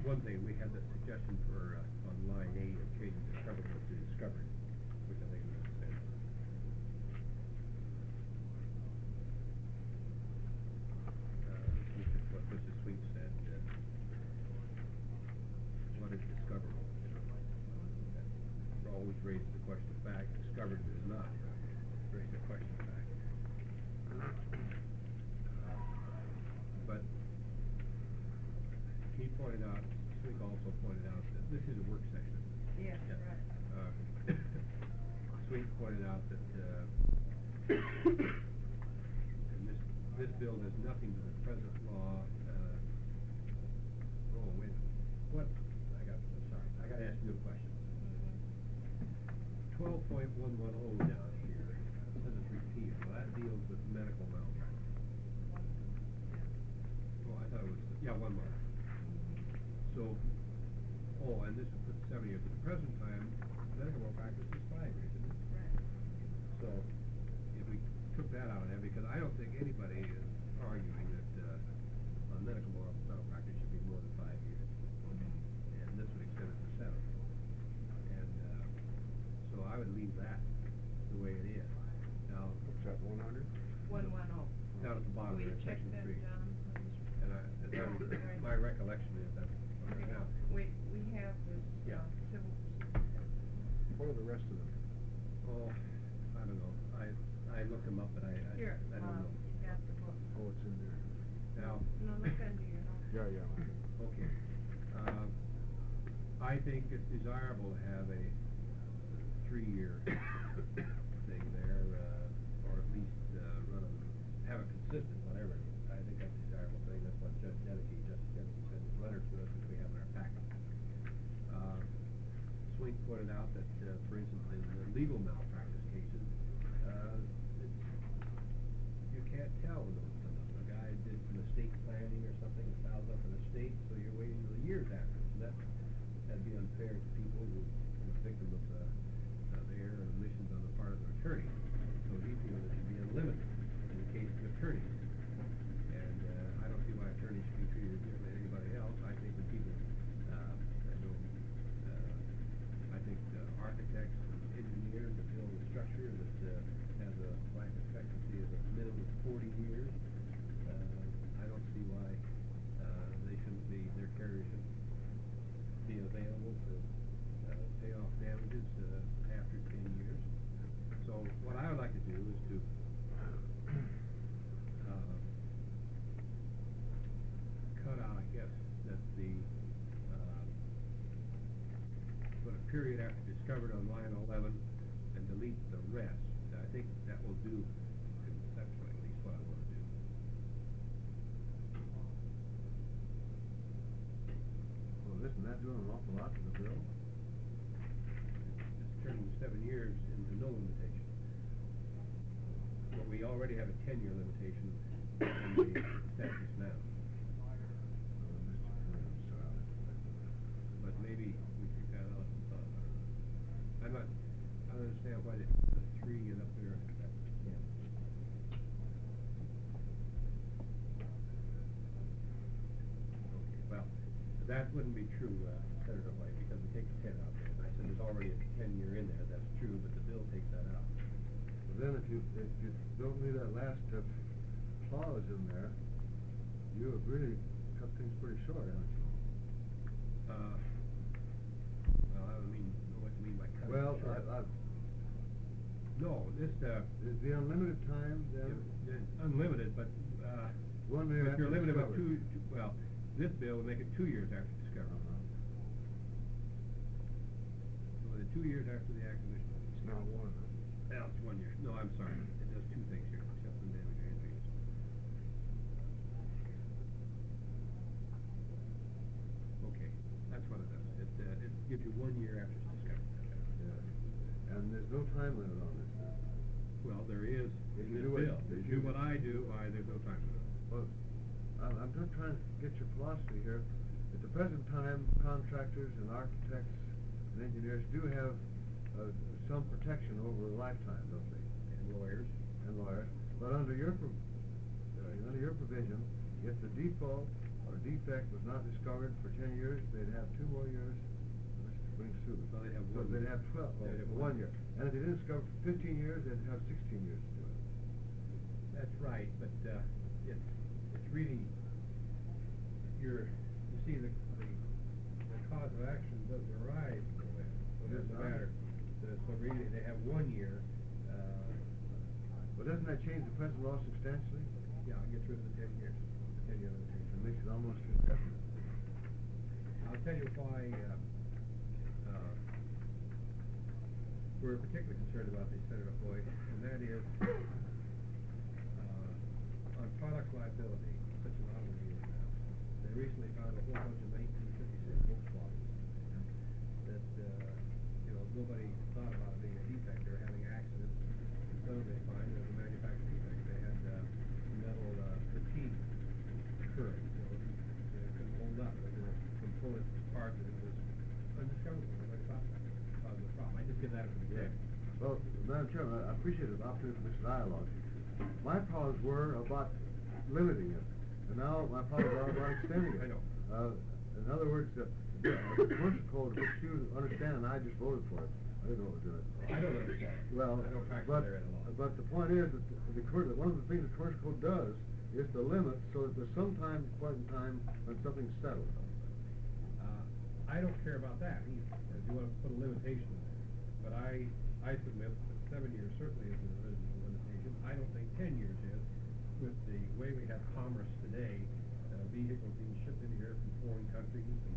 one thing, we had the suggestion for, on line 8, of changing discoverable to discovered, which I think makes sense. Which is what Mrs. Sweet said, what is discoverable? You know, that always raises the question of fact. Discovered is not. Raises the question of fact. But he pointed out, Sweet also pointed out that this is a work session. Yes, right. Sweet pointed out that and this bill does nothing to the present law. Oh, wait. What? Sorry. I got to ask you a question. 12.110 down here says it's repealed. Well, that deals with medical malpractice. Oh, I thought it was, yeah, 1 month. So, oh, and this is put 7 years. At the present time, medical malpractice is 5 years, isn't it? Right. So, if we took that out of there, because I don't think anybody is arguing that medical malpractice should be more than 5 years. And this would extend it to 7. And so I would leave that the way it is. Now, What's that, 100? 110. down at the bottom Will of you check section that, 3. John? And my recollection is that's right now. We have this Yeah. civil. What are the rest of them? Oh, I don't know. I looked them up, but I Here, don't know. you got the book. Oh, it's in there. Now, No, look under your notes. Yeah. okay. I think it's desirable to have a 3-year thing there, or at least have it consistent, whatever it is. I think that's a desirable thing. That's what Justice Dedeke said in his letter to us, which we have in our packet. Swink pointed out that, for instance, in the legal malpractice cases, you can't tell when a guy did some estate planning or something and files up an estate, so you're waiting until years after. So that'd be unfair to people who are a victim of error and omissions on the part of their attorney. So he feels it should be unlimited in the case of attorneys. And I don't see why attorneys should be treated differently than anybody else. I think that people, I think architects and engineers that build a structure that has a life expectancy of a minimum of 40 years, I don't see why their carrier shouldn't be available to pay off damages after 10 years. So what I would like to do is to cut out, I guess, that put a period after discovered on line 11 and delete the rest. I think that will do conceptually at least what I want to do. Well, isn't that doing an awful lot to the bill? It's turning 7 years into no limitation. But we already have a 10-year limitation in the statutes now. But maybe we took that out and thought about it. I don't understand why the 3 is up there. Yeah. Okay, well, that wouldn't be true, Senator White, because we take the 10 out there. And I said there's already a 10-year in there. That's true, but the bill takes that out. Well, then if you don't leave that last clause in there, you have really cut things pretty short, haven't you? Well, I don't know what you mean by cutting Well, short. No, this, is the unlimited time then? Unlimited, but, 1 year if after you're limited by discovery. well, this bill would make it 2 years after discovery. So the 2 years after the acquisition. It's not 1. Well, it's 1 year. No, I'm sorry. It does 2 things here, except for damage or injuries. Okay, that's what it does. It gives you 1 year after it's discovered. Yeah. And there's no time limit on this then? Well, there is If in you this do it- bill. if If you- you do what I do, why, there's no time limit. Well, I'm just trying to get your philosophy here. At the present time, contractors and architects and engineers do have some protection over a lifetime, don't they? And lawyers. And lawyers. But under your provision, if the default or a defect was not discovered for 10 years, they'd have 2 more years to bring suit. So they'd have So one they'd year. have 12, They'd have 1 year. And if they didn't discover for 15 years, they'd have 16 years to do it. That's right, but, it's really, you see, the cause of action doesn't arise from that. So it doesn't matter. So really, they have 1 year, Well, doesn't that change the present law substantially? yeah, it gets rid of the 10 years, 10-year limitation. It makes it almost indefinite. I'll tell you why, we're particularly concerned about this, Senator Floyd, and that is, on product liability, such an automobile now, they recently found a whole bunch of 1956 Volkswagens that, nobody thought about it being a defect. They were having accidents. And some they find as a manufacturing defect. They had, metal, fatigue occurring, so they couldn't hold up. There were component parts that it was undiscoverable. Nobody thought that caused the problem. I just give that as an example. Well, Madam Chairman, I appreciate the opportunity for this dialogue. My problems were about limiting it, and now my problems are about extending it. I know. In other words, the commercial code, which you understand, I just voted for it. I didn't know what was in it. I don't understand. Well, I don't practice but, there at all. but the point is that one of the things the commercial code does is to limit so that there's some point in time when something's settled. I don't care about that either, if you want to put a limitation in there. But I submit that 7 years certainly is a reasonable limitation. I don't think 10 years is. With the way we have commerce today, vehicles being shipped in here from foreign countries and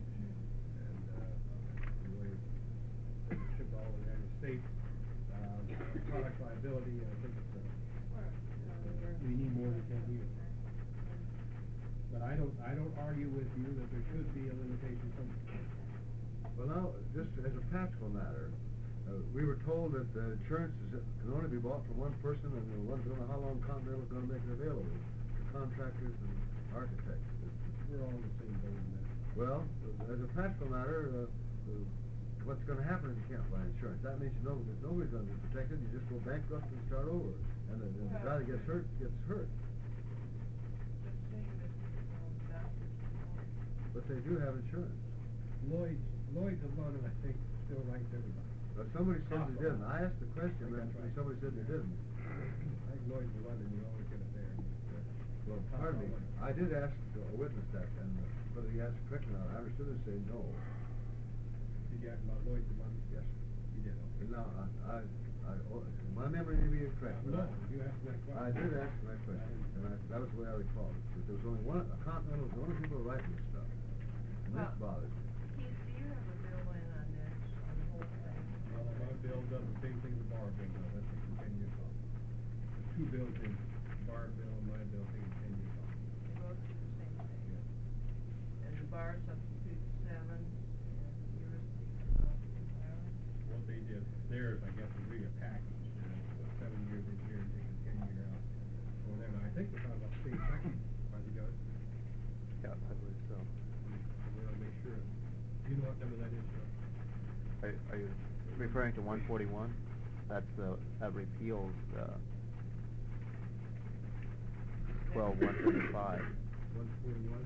the way they're shipped all over the United States, product liability, I think we need more than 10 years. But I don't argue with you that there should be a limitation somewhere. Well, now, just as a practical matter, we were told that insurance can only be bought from one person, and we don't know how long Continental is going to make it available to contractors and architects. We're all in the same boat in that. Well, as a practical matter, what's going to happen if you can't buy insurance? That means you know that nobody's going to be protected. You just go bankrupt and start over, and the guy that gets hurt gets hurt. But they do have insurance. Lloyd's of London, I think, still writes everybody. Somebody said they didn't. I asked the question, and That's right. somebody said they didn't. I think Lloyd's of London, you always get it there. Well, pardon me. I did ask a witness that, and whether he asked correctly or not, I understood him say no. Did you ask about Lloyd's of London? Yes. You did, okay. No, my memory may be incorrect. No, but you asked that question. I did ask that question, and that was the way I recall it. That there was only one, a Continental was the only people writing this stuff. And this bothers me. Keith, do you have a bill in on this, on the whole thing? Well, my bill does the same thing the bar bill does. That takes 10 years off. There's 2 bills in, the bar bill and my bill takes 10 years off. They both do the same thing. Yeah. And the bar substitutes 7, and yours takes 7. What they did, theirs, I guess, was really a package. 7 years in here and take a 10-year out. Well, then I think we're talking about state second, are you guys? Yeah, I believe so. We ought to make sure. You know what number that is, Joe? Are you referring to 141? That repeals 12-135. 141?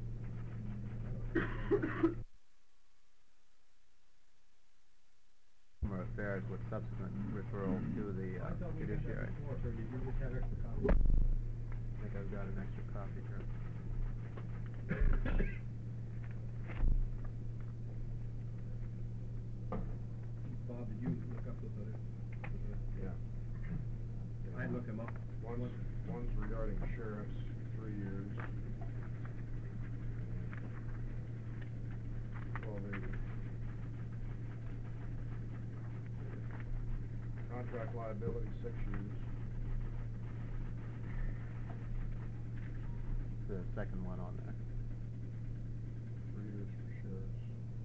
Consumer Affairs with subsequent referral to the I thought we had that judiciary. before, sir. Did you just have extra copies? I think I've got an extra copy here. Bob, did you look up those others? Yeah. I looked them up. One's regarding sheriffs, 3 years. 1280. Contract liability, 6 years. The second one on there. 3 years for sheriffs.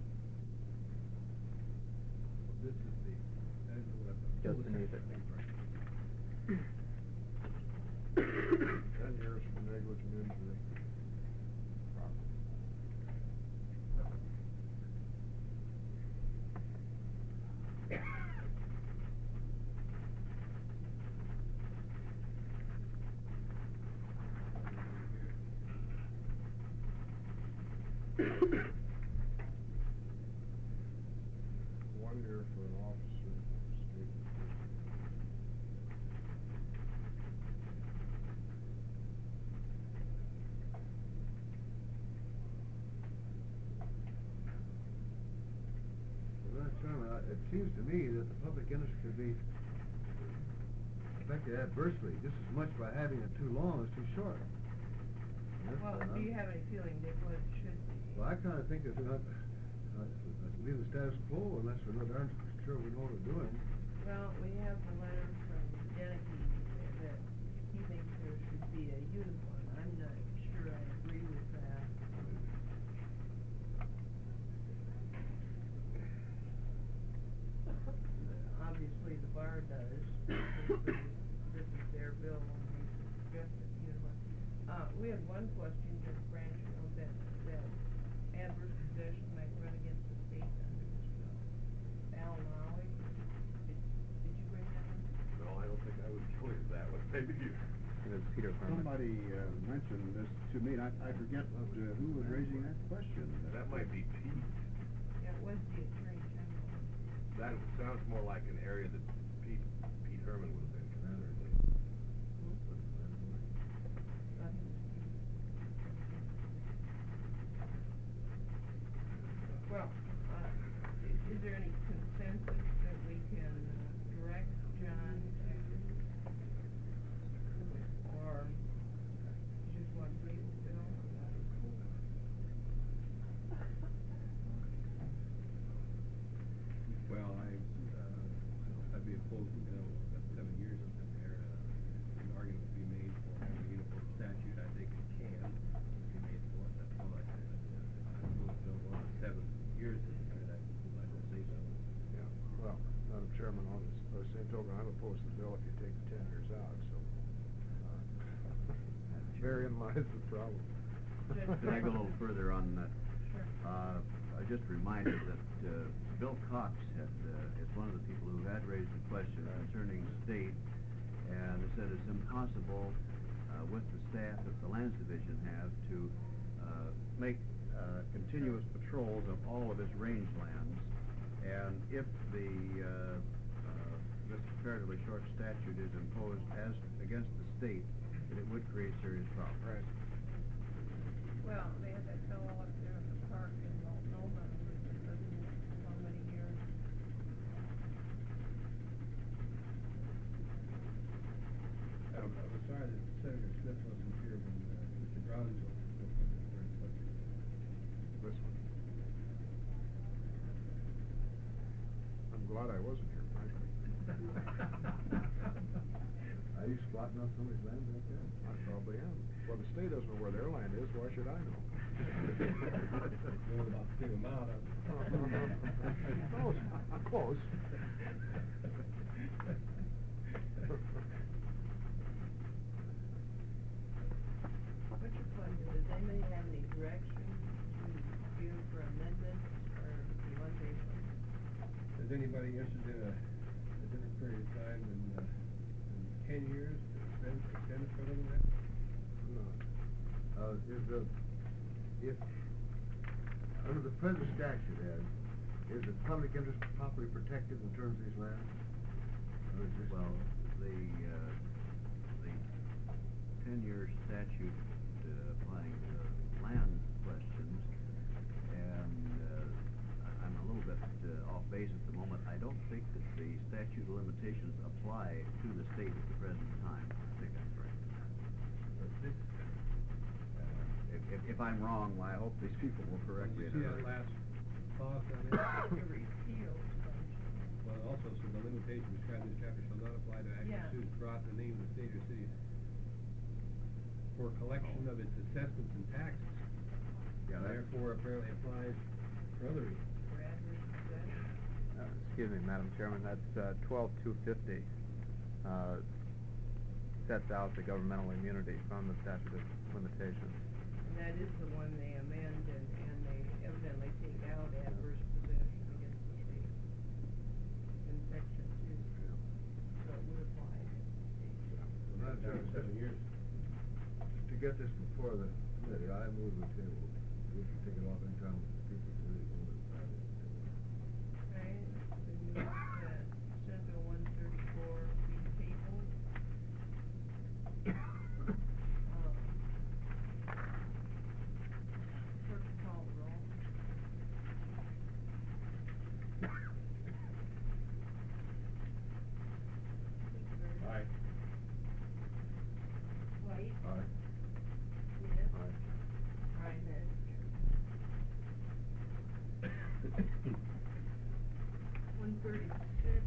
This is that is what the. Just beneath it. 10 years for negligent injury. Property. 1 year for an officer, state. Well, Mr. Chairman, it seems to me that the public interest could be affected adversely just as much by having it too long as too short. Yes, Well, do you have any feeling that what it should be? Well, I kinda think it's not, leave the status quo unless we're not darn sure we know what we're doing. Well, we have the letter from Dennehy that he thinks there should be a uniform. I'm not sure I agree with that. Obviously, the bar does, because this is their bill and they suggested uniform. We had one question, Judge Branch, you know, that adverse possession might run against the state under this bill. Al Maui, did you bring that up? No, I don't think I would go into that one, maybe you. It was Peter Herman. Somebody mentioned this to me, and I forget who was raising that question. That might be Pete. Yeah, it was the Attorney General. That sounds more like an area that Pete Herman would have been concerned with. Well, is there any consensus that we can direct John or you just want to leave the bill? Well, I'd be opposed, you know, got 7 years up in there, an argument to be made for having a uniform statute. I think it can be made for it, that's all I said. I'm opposed to one 7 years in there, I'd like to say so. Yeah, well, Madam Chairman, on the same token, I'm opposed to the bill if you take the 10 years out, so. Therein lies the problem. Can I go a little further on that? Sure. I just reminded that Bill Cox is one of the people who had raised the question concerning state, and said it's impossible with the staff that the Lands Division has to make continuous patrols of all of its rangelands, and if this comparatively short statute is imposed as against the state, that it would create serious problems. Right. Well, they had that fellow up there at the park in Multnomah, who's been living so many years. I was sorry that Senator Smith wasn't here when Mr. Brownsville spoke on this very subject. This one. I'm glad I wasn't here, frankly. Are you squatting on somebody's land like that? I probably am. Well, the state doesn't know where their land is, why should I know? You're about to give him out, Close. What's your pleasure? Does anybody have any direction to give for amendments or elimination? Is anybody interested in a different period of time than 10 years to extend it further than that? No. If, under the present statute, Ed, is the public interest properly protected in terms of these lands? Or is this? Well, the 10-year statute applying to land questions, and I'm a little bit off base at the moment. I don't think that the statute of limitations apply to the state at the present time. I think that's correct. If I'm wrong, well, I hope these people will correct me. Did you see that last clause on it? To repeal something. Well, it also says the limitation described in this chapter shall not apply to action Yeah. suits brought in the name of the state or city for collection of its assessments and taxes. Yeah, that- Therefore, apparently applies for other reasons. For adverse possession. Excuse me, Madam Chairman, that's 12-250, sets out the governmental immunity from the statute of limitations. And that is the one they amend and they evidently take out adverse possession against the state in section 2. So it would apply. Madam Chairman, 7 years. to get this before the committee, I move the table. We can take it off any 136.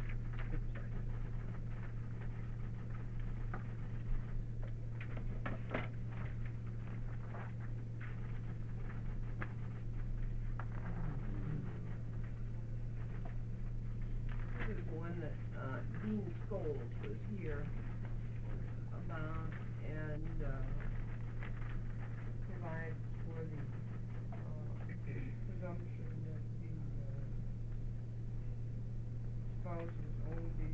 This is one that, Dean Scholes was here about, and, provides for the, presumption that the, spouses own the,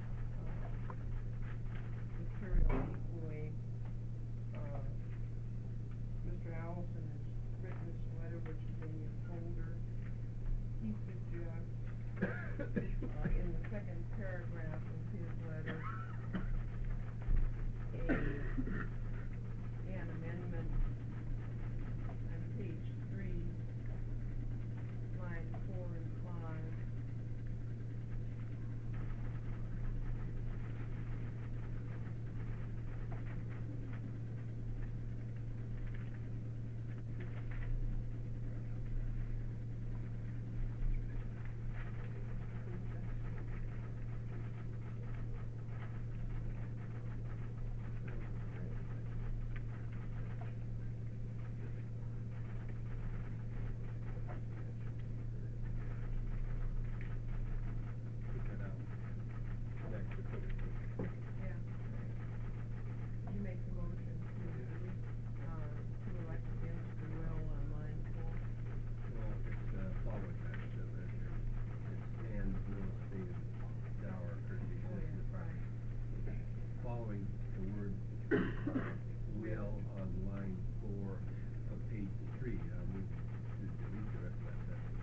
material equally. Mr. Allison has written this letter, which is in your folder. He suggests, in the second paragraph of his letter, an amendment on page 3, line 4 and 5. Put that out. Next, to put it. Yeah. You make the motion to elect against the will on line 4. Well, it's, following that, right here. It's and real estate and dower courtesy Oh, to the yeah, property. right. Following the word, will on line 4 of page 3, we should delete the rest of that sentence.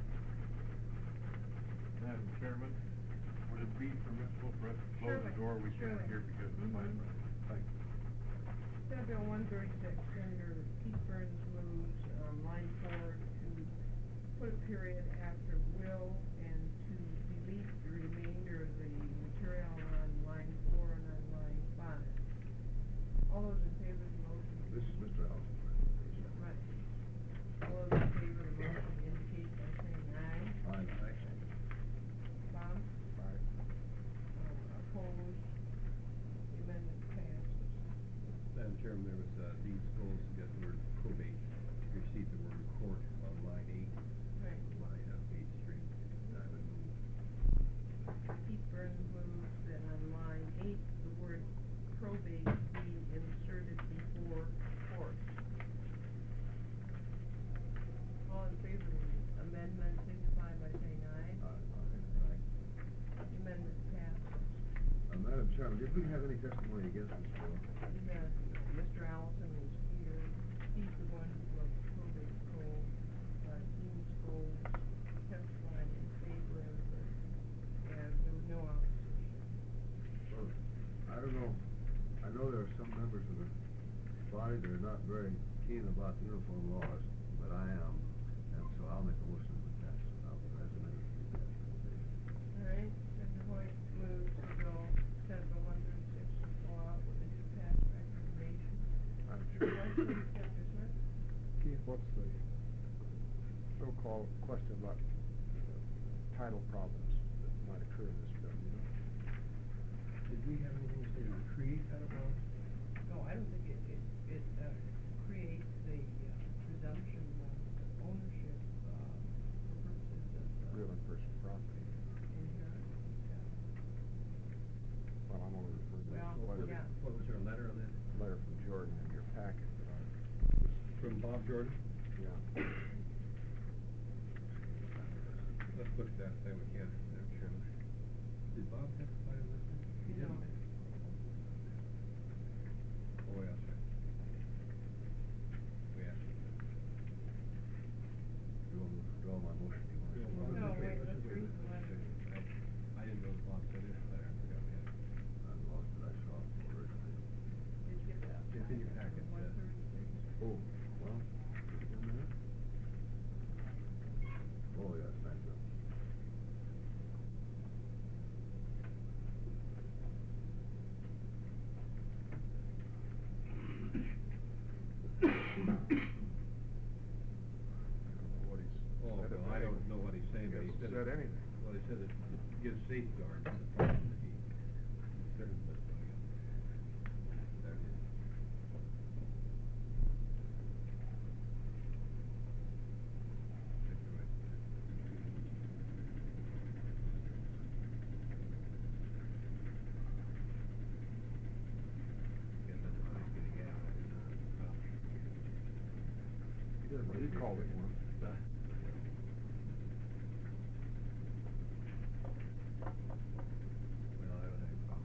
Madam Chairman, would it be permissible for us to close the Surely, door? We can't surely. hear because of the Mhm. microphone. Thank you. Senate Bill 136, Senator Pete Burns moves on line 4 to put a period after will and to delete the remainder of the material on line 4 and on line 5. All those in favor of the motion? This is Mr. Allison. Right. All those in favor of the motion indicate by saying aye. Aye. Bob? Aye. Opposed? The amendment passes. Madam Chairman, there was, Dean Scholes got the word probate, received the word court on line 8, Right. line, page 3. I would move. Pete Burns moves that on line 8, the word probate be inserted before court. All in favor of the amendment signify by saying aye. Aye. The amendment passes. Madam Chairman, did we have any testimony against this bill? That Mr. Allison was here, he's the one who wrote the probate code, Dean Scholes testified in favor of it, and there was no opposition. Well, I don't know. I know there are some members of the body that are not very keen about the uniform laws, but I am, and so I'll make a motion with that. I'll as amended. All right, Senator Hoyt moves to go, Senate Bill 136 go out with a new pass recommendation. Madam Vice Chairman. President Senator Smith? Keith, what's the so-called question about title problems that might occur in this bill, you know? Did we have anything to say to create title bonds? No, I don't think it creates a presumption of ownership, for purposes of, Real and personal property. inheritance, Well, I'm only referring to Well, this letter, yeah. What was there, a letter on that? letter from Jordan in your packet. From Bob Jordan? Yeah. Let's push that, say we can, Madam Chairman. Did Bob testify on this one? He No. didn't. Oh, yeah, that's right. We asked him. You want me to withdraw my motion? You want to- No, wait, let's read the letter. I didn't know Bob said it, but I forgot we had it. I lost it, I saw it originally. Did you get that? It's in your packet, 136. Oh, well, just a minute. Oh, yes, thank you. I don't know what he's. Oh, I don't- well, I don't know what he's saying, but he Hasn't said. said anything. Well, he said it gives safeguards to the person that he concerns with. There it is. Guess that's what he's getting at. He doesn't. He called it one. Well, I don't know.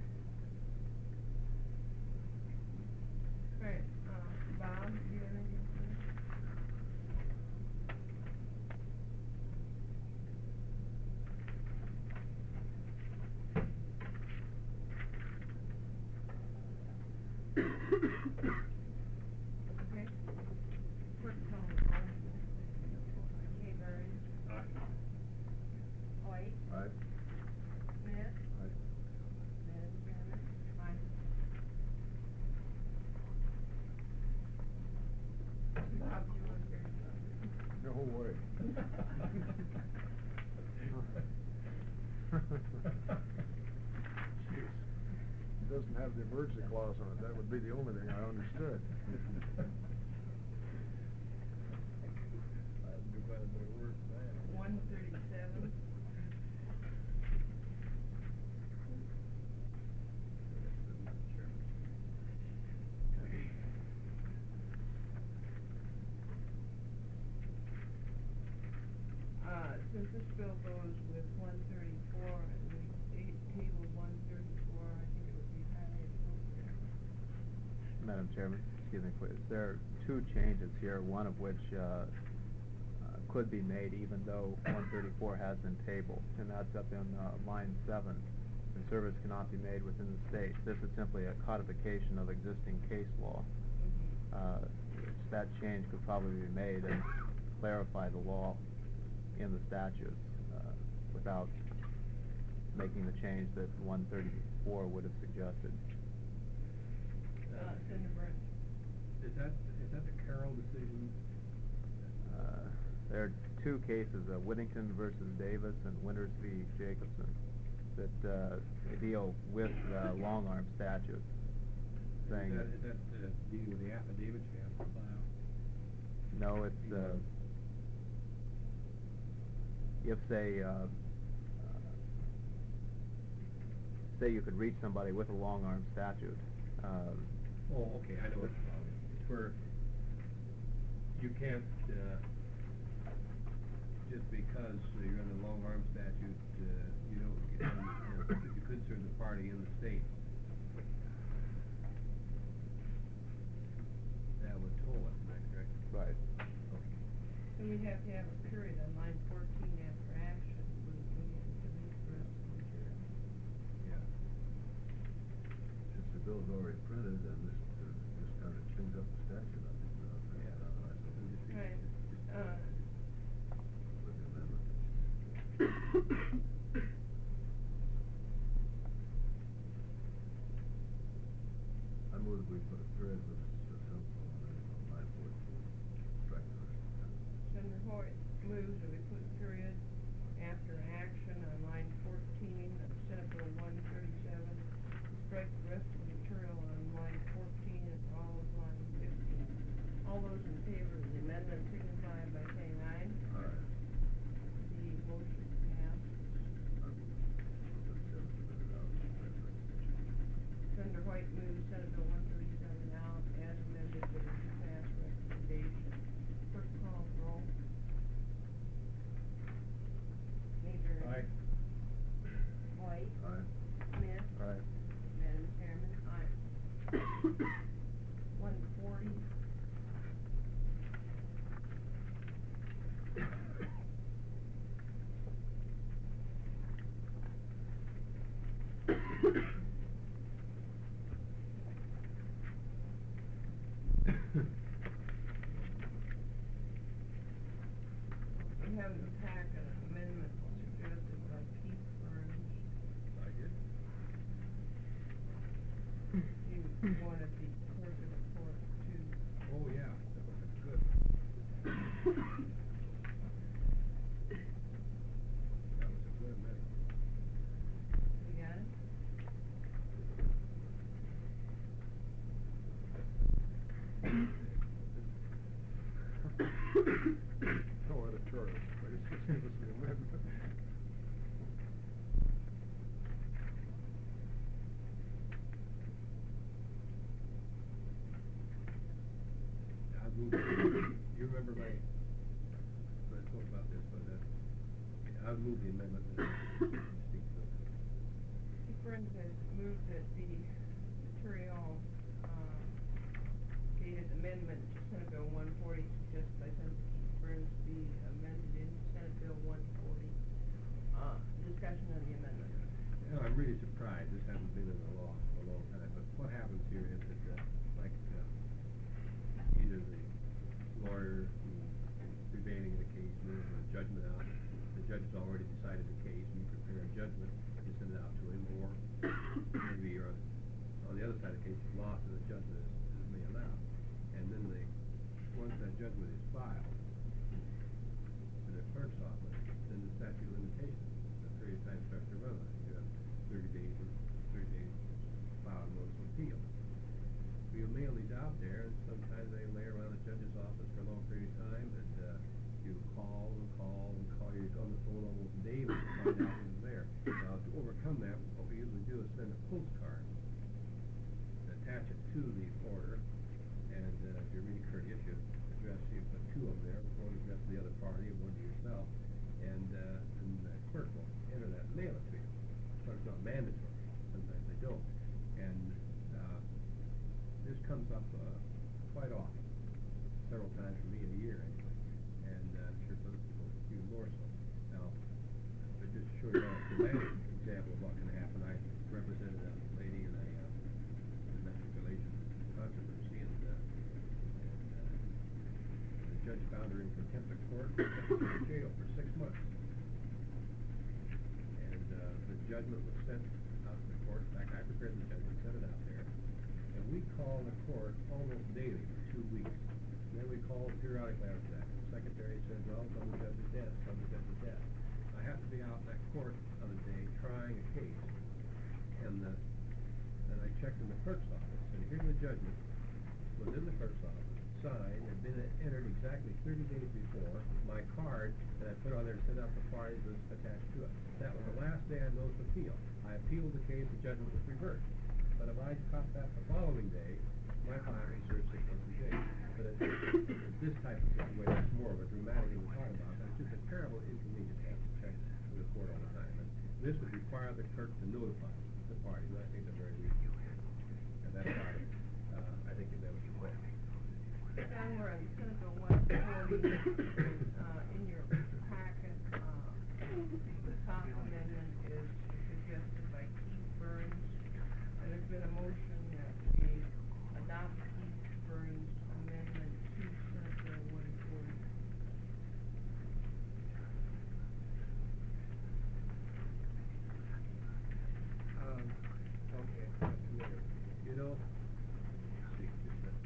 Alright, Bob, do you have anything? Okay. Clerk call the roll. Hayberry, White, Aye. Smith, Aye. Madam Chairman. Aye. Bob, do you want to say something? No way. Jeez. It doesn't have the emergency clause on it, that would be the only thing I understood. I'd do quite a bit of work for that. 137. Since this bill goes with 134 and we tabled 134, I think it would be highly appropriate. Madam Chairman, excuse me, please. There are two changes here, one of which could be made even though 134 has been tabled, and that's up in line 7. And service cannot be made within the state. This is simply a codification of existing case law. That change could probably be made and clarify the law in the statutes without making the change that 134 would have suggested. Senator Burns. Is that the Carroll decision? There are two cases, Whittington versus Davis and Winters v. Jacobson, that deal with long arm statutes, saying Is that dealing with the affidavits you have to file? no, it's if say you could reach somebody with a long arm statute. Oh, okay, I know what it's about. It's where you can't, just because you're under the long arm statute, you don't get, you could serve the party in the state. That would toll it, is that correct? Right. Okay. And we have to have a period on line 14 after action, wouldn't we, and delete the rest of the material? Yeah. Since the bill's already printed, then this kind of cleans up the statute, I think. Right, With the amendment. I move that we put a period with on line 14. Strike the rest of that. Senator Hoyt moves that we put period after action on line 14 of Senate Bill 137, strike the rest of the material on line 14 and all of line 15. All those in favor of the amendment signify by saying aye. Aye. The motion passed. Senator White moves Senate Bill 137 out as amended with a pass recommendation. Clerk call the roll. Hayberry. Aye. White. Aye. Smith. Right. Madam Chairman, aye. 140. We have in the packet an amendment suggested by Keith Burns. I did. He wanted the clerk of the court to Oh, yeah, that's good. first, but it's just give us the amendment. I moved, you remember I spoke about this, but, I would move the amendment that speak to it. Keith Burns has moved that the material, dated amendment to Senate Bill 140, suggested by Senator Keith Burns be amended in Senate Bill 140. Discussion on the amendment. You know, I'm really surprised, this hasn't been in the law for a long time, but what happens here is that, either the lawyer who's prevailing in the case moves a judgment out, the judge has already decided the case, and you prepare a judgment, you send it out to him, or maybe you're on the other side of the case, you've lost and the judgment is mailed out. And then once that judgment is filed in the clerk's office, then the statute of limitations, the period of time starts to run on it. You have 30 days to file a notice of appeal. You mail these out there, and sometimes they lay around the judge's office for a long period of time, and you call and call and call, you're on the phone almost daily to find out who's there. Now, to overcome that, what we usually do is send a postcard, attach it to the order, and if you're really courteous, you put two of them there, one addressed to the other party and one to yourself, and the clerk will enter that and mail it to you. But it's not mandatory. Sometimes they don't. And this comes up quite often, several times for me in a year anyway, and I'm sure for other people even more so. Now, but just to show you a dramatic example of what can happen, I represented a lady in a domestic relations controversy, and the judge found her in contempt of court and sent her to jail for 6 months. And the judgment was sent out to the court. In fact, I prepared the judgment, sent it out there. And we called the court almost daily for 2 weeks. And then we called periodically after that. The secretary said, well, some of the judge is dead, some of the judge is dead. I have to be out in that court on a day trying a case. And I checked in the clerk's office, and here's the judgment was in the clerk's office, signed, had been entered exactly 30 days before. My card that I put on there to send out the parties was attached to it. That was the last day I noticed appeal. I appealed the case, the judgment was reversed. But if I caught that the following day, my client was served 6 months in jail. But it's this type of situation, it's more of a dramatic thing to talk about, but it's just a terrible inconvenience to have to check with the court all the time. And this would require the clerk to notify the parties, and I think they're very reasonable. And that's why I think that was required. John, we're on Senate Bill 140, in your packet, the top amendment is suggested by Keith Burns. And there's been a motion that we adopt Keith Burns' amendment to Senate Bill 140. Okay, that's familiar. You know, see, just that.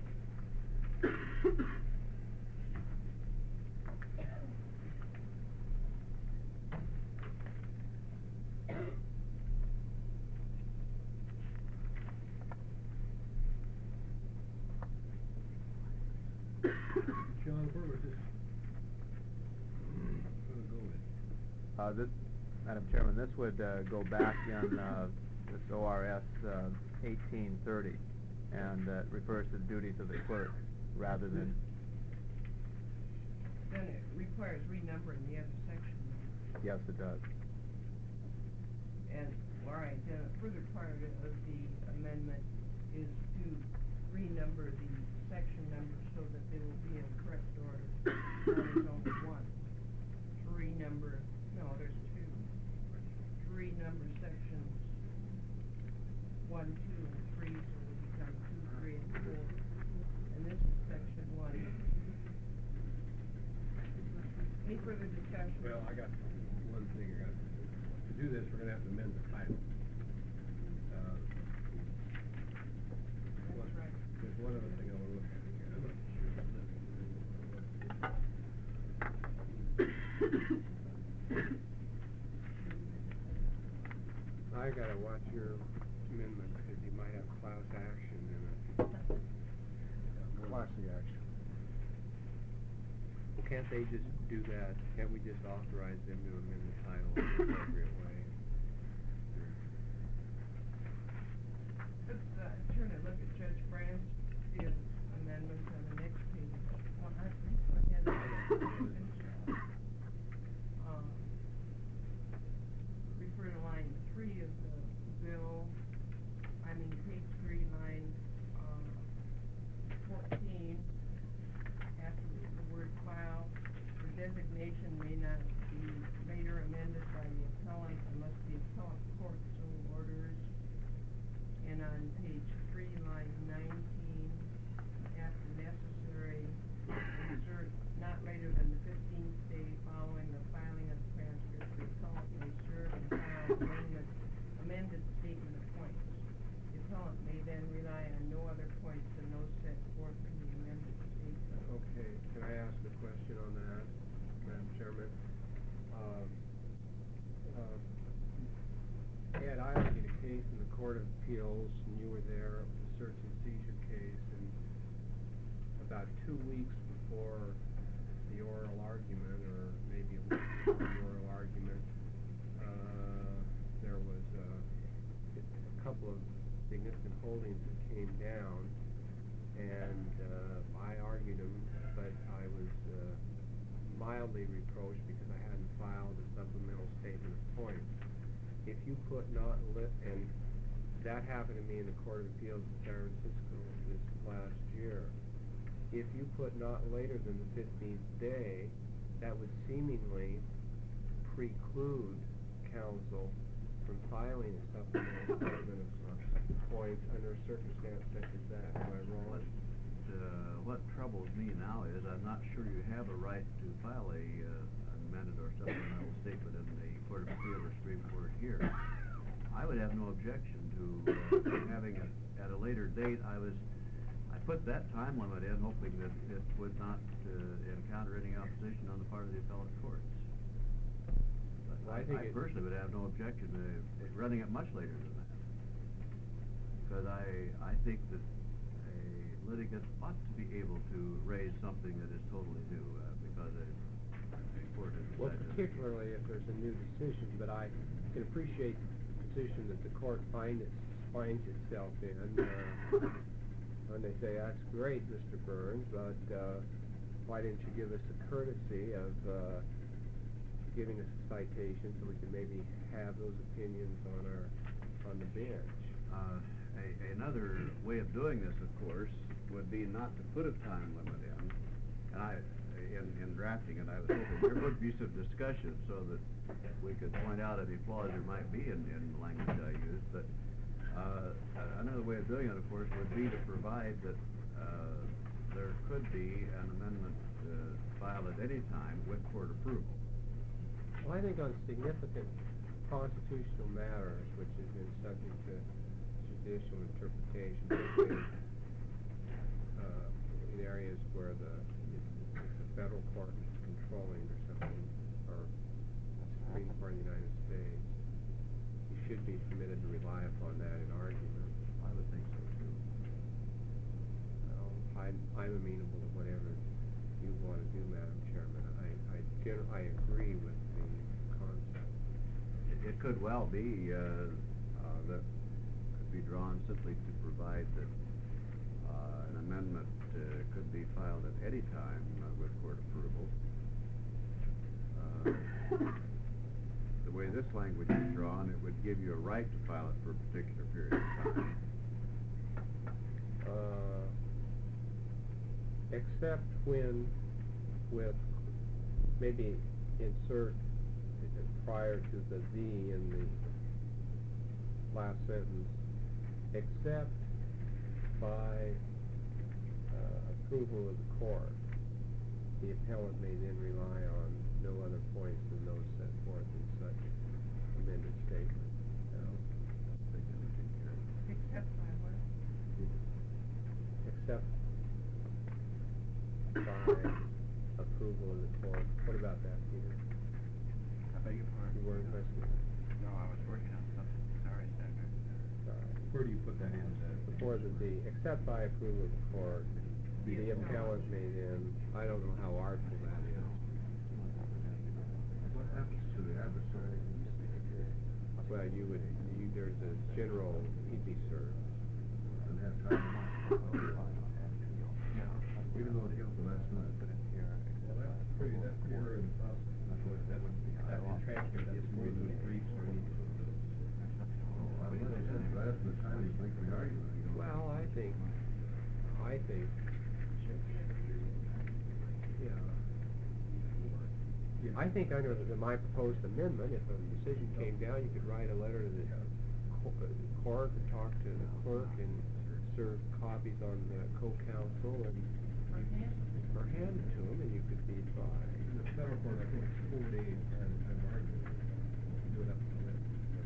John, where was this going to go with? This, Madam Chairman, this would go back in this ORS 1830, and refers to the duties of the clerk rather than... Then it requires renumbering the other section. Yes, it does. And, all right, then a further part of the amendment is to renumber the section numbers so that they will be in correct order. There's only one. There's two. Renumber sections 1, 2, and 3, so they become 2, 3, and 4. And this is section 1. Any further discussion? Well, I got one thing I got to do this, we're going to have to amend the title. That's right. There's one other thing I want to look at here. I'm not sure about this. I gotta watch your amendment, because you might have class action in it. Classy action. can't they just do that? Can't we just authorize them to amend the title in the appropriate way? Let's, turn and look at Judge Bransfield's amendments on the next page. Well, I think I had it. Refer to line 3 of the bill, page 3, line, 14, after the word file, the designation may not be later amended by the appellant unless the appellant court so orders. And on page 3, line 19, after necessary, insert not later than the 15th day following the filing of the transcript, the appellant may serve and file amended statement of points. The appellant may then rely on no other points than those set forth in the amended statement. Okay, can I ask a question on that, Madam Chairman? Ed, I argued a case in the Court of Appeals, and you were there. It was a search and seizure case, and about 2 weeks before the oral argument, or maybe a week before the oral argument, there was a couple of significant holdings that came down, and I argued them, but I was mildly reproached because I hadn't filed a supplemental statement of points. If you put not and that happened to me in the Court of Appeals in San Francisco this last year. If you put not later than the 15th day, that would seemingly preclude counsel from filing a supplemental statement of points under a circumstance such as that. Am I wrong? What troubles me now is I'm not sure you have a right to file a amended or supplemental statement in the Court of Appeal or Supreme Court here. I would have no objection to having it at a later date. I put that time limit in hoping that it would not encounter any opposition on the part of the appellate courts. But I personally would have no objection to running it much later than that. Because I think that a litigant ought to be able to raise something that is totally new because a court has decided. Well, particularly if there's a new decision, but I can appreciate the position that the court finds itself in. And they say, that's great, Mr. Burns, but why didn't you give us the courtesy of giving us a citation so we can maybe have those opinions on the bench? Another way of doing this, of course, would be not to put a time limit in. And in drafting it, I was hoping there would be some discussion so that we could point out any flaws there might be in the language I used. But another way of doing it, of course, would be to provide that there could be an amendment filed at any time with court approval. Well, I think on significant constitutional matters, which has been subject to judicial interpretation, in areas where the federal court is controlling or something, or the Supreme Court of the United States, you should be permitted to rely upon that in argument. I would think so too. Well, I'm amenable to whatever you want to do, Madam Chairman. I agree with the concept. It could well be that could be drawn simply to provide that an amendment could be filed at any time with court approval. The way this language is drawn, it would give you a right to file it for a particular period of time. Except when, with maybe insert prior to the "the" in the last sentence, except by approval of the court, the appellant may then rely on no other points than those set forth in such amended statement. Except by what? Except by approval of the court. What about that, Peter? I beg your pardon? You weren't listening. No, I was working on something. Sorry, Senator. Sorry. Where do you put that in? Before the "the," except by approval of the court, the appellant may then, I don't know how artful that is. there's a general, he'd be served. And have time. Even though it healed the last night. Well, that's pretty, that's we're in the process. That's the transcript, that's more than the briefs or anything. I don't know, since last the time you think we are, you know. Well, I think, yeah. I think under my proposed amendment, if a decision came down, you could write a letter to the court, and talk to the clerk, and serve copies on the co-counsel, and or hand it to them, and you could be advised. In the federal court, I think it's 4 days by the time argument. Do it up to the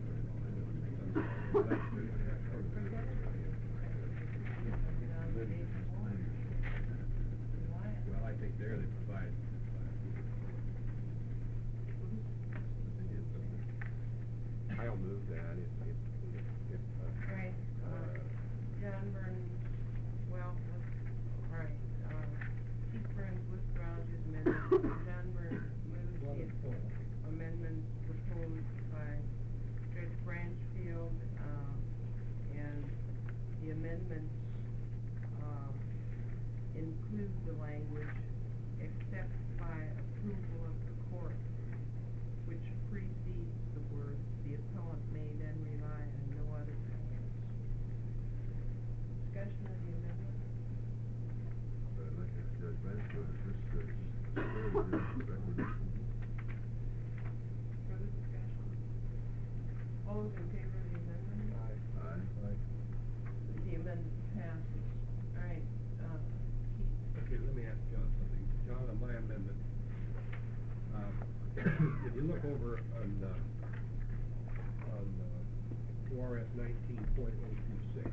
Well, I think there they provide. I'll move that if Right, John Burns, well, all right, Keith Burns withdraws his amendment. John Burns moves his amendment proposed by Judge Branchfield, and the amendments, include the language, except by approval of the court, which precedes the words, the appellant may then rely on no other plans. Discussion of the amendment? But like Judge Bransfield, is this recommendation? Further discussion? All those in favor of the amendment? Aye. The amendment passes. All right, Keith. Okay, let me ask John something. John, on my amendment, if you look over on ORS 19.026.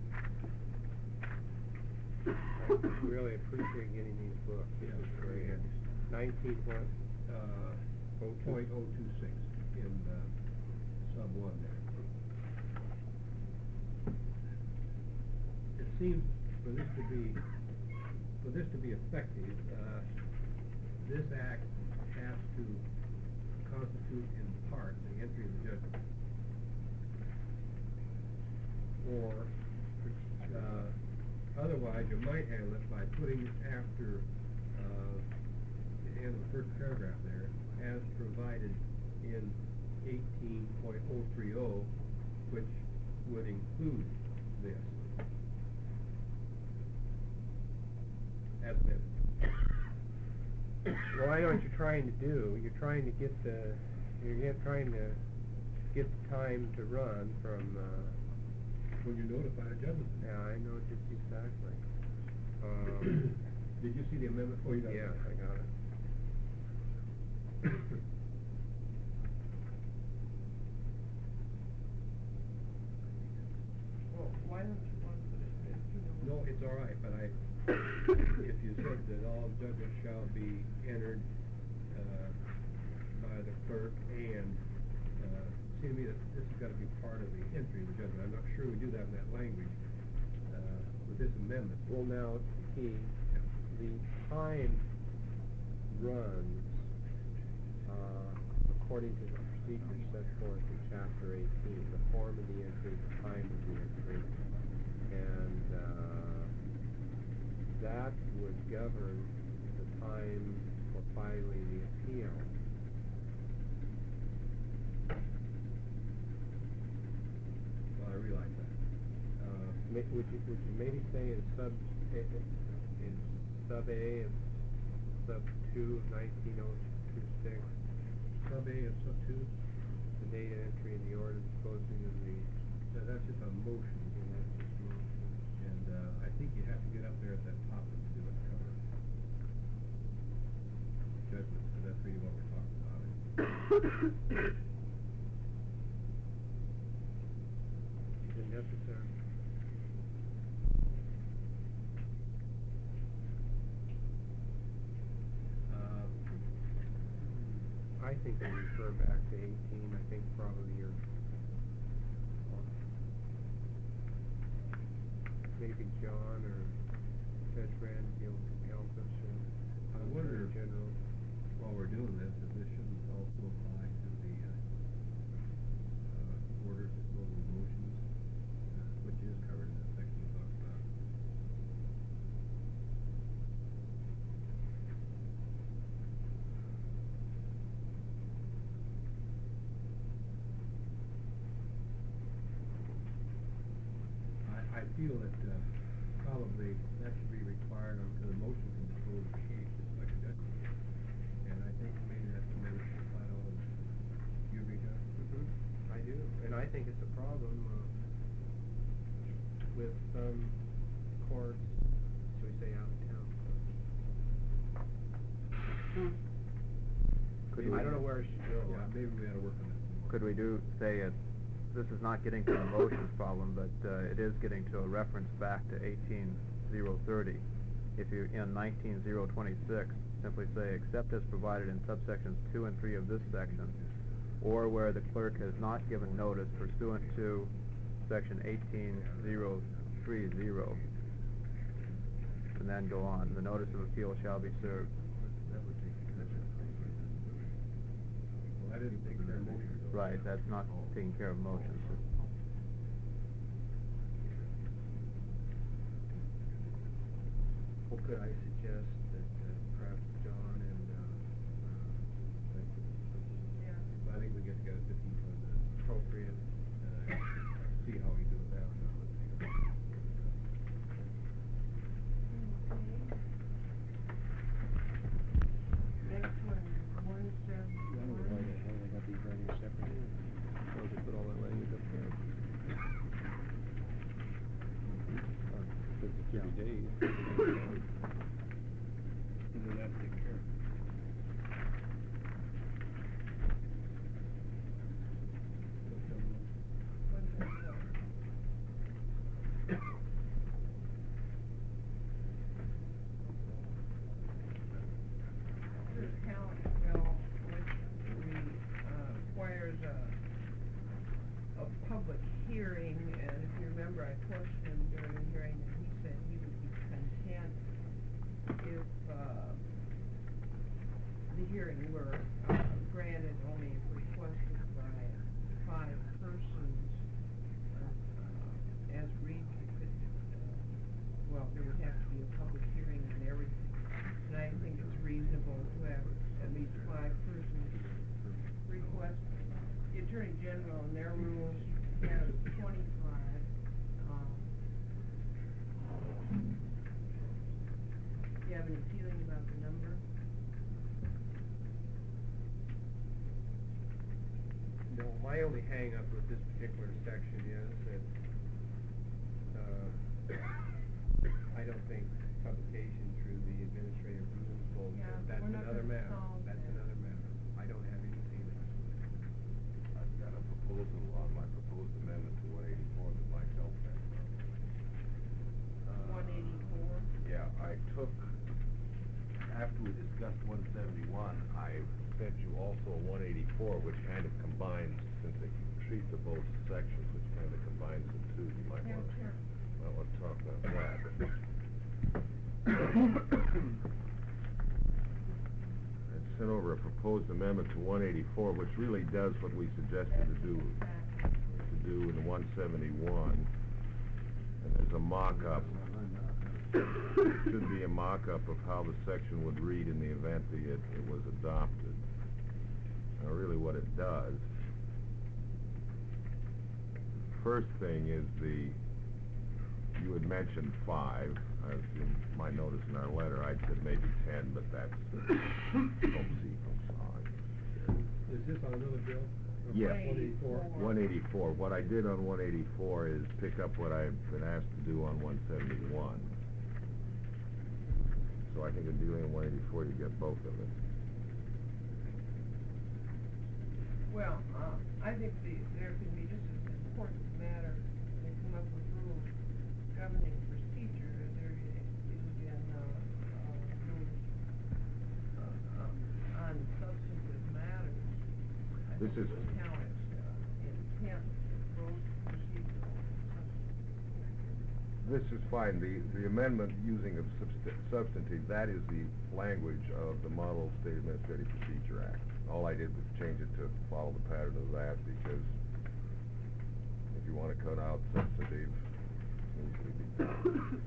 I really appreciate getting these books. This is great. 19 what? 0.026 in sub 1 there. It seems for this to be effective, this act has to constitute in part the entry of the judgment. Or otherwise you might handle it by putting after the end of the first paragraph there, as provided in 18.030, which would include this as amended. Well, I know what you're trying to do. You're trying to get the time to run from, When you notify a judgment. yeah, I know just exactly. Did you see the amendment? Oh, you got it. Yes, I got it. Well, why don't you want to put it in, No, it's all right, but if you said that all judgments shall be entered, by the clerk and, seems to me that this has got to be part of the entry of the judgment. I'm not sure we do that in that language, with this amendment. Well, now, the time runs, according to the procedures set forth in Chapter 18, the form of the entry, the time of the entry, and that would govern the time for filing the appeal. Well, I realize that. Would you maybe say in sub A of sub 2 of 19.026, Sub A and sub 2? the date of entry and the order disposing of the That's just a motion. And, I think you have to get up there at that top and do it, cover judgment, because that's really what we're talking about. Is it necessary? I think we refer back to 18. I think probably your maybe John or Judge Bransfield can help us. I wonder, General. while we're doing this, if this shouldn't also apply to the orders that go with motion. feel that, probably that should be required because the motion can close the case, just like a judgment. And I think maybe that's the minute to final, and you agree, John? I do, and I think it's a problem, with some courts, shall we say, out of town courts. Could I we- don't know where it should go. Yeah, maybe we ought to work on that some more. Could we say this is not getting to the motions problem, but it is getting to a reference back to 18-030. If you, in 19-026, simply say, except as provided in subsections 2 and 3 of this section, or where the clerk has not given notice pursuant to section 18-030, and then go on. The notice of appeal shall be served. Well, that isn't taking care of motion. Right, that's not taking care of motions. Well, could I suggest that perhaps John and, Yeah. I think we get together 15, 20 minutes. appropriate, See how we do with that. Next one, 171. They got these right here separately. We'll just put all that language up there. Fifty days. And then that take care of it. This talent bill, which requires a public hearing, and if you remember, I questioned him during the hearing, and he said he would be content if, the hearing were, granted only if requested by 5 persons, as read, well, there would have to be a public hearing and everything. And I think it's reasonable to have at least 5 persons request. The Attorney General in their rules has 25. Do you have any feeling about the number? No, my only hang-up with this particular section is that, I don't think publication through the administrative rules will, Yeah, that's we're not another gonna matter, solve that's that. another matter. I don't have any feelings with it. I've got a proposal on my proposed amendment to 184 that might help that. 184? Yeah, I took, after we discussed 171, I sent you also 184, which kind of combines, since they treat the both sections, which kind of combines the two. You might Yeah, want to, sure. talk about that. I sent over a proposed amendment to 184, which really does what we suggested to do in 171. And there's a mock-up. Should be a mock-up of how the section would read in the event that it was adopted. Now, really what it does, first thing is you had mentioned 5, as you might notice in our letter, I said maybe 10, but that's, Is this on another bill? Yes. 184? 184. What I did on 184 is pick up what I've been asked to do on 171. So I think in dealing in 184, you get both of it. Well, I think there can be just as important matter, they come up with rules governing procedure, as there is in, rules, on substantive matters. I This think is- the talent's, intent, rules, procedure, This is fine. The amendment using of substantive, that is the language of the Model State Administrative Procedure Act. All I did was change it to follow the pattern of that, because if you want to cut out substantive, it needs to be done.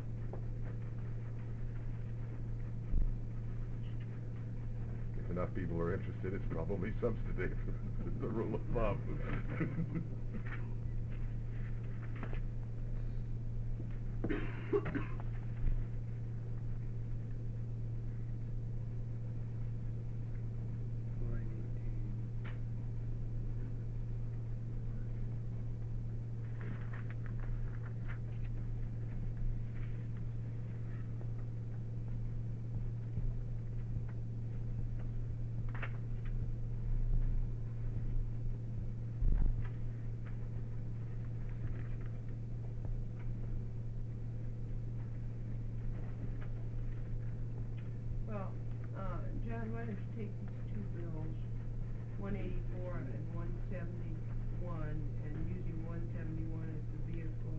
If enough people are interested, it's probably substantive, is the rule of thumb. Well, John, why don't you take these two bills, 184 and 171, and using 171 as the vehicle,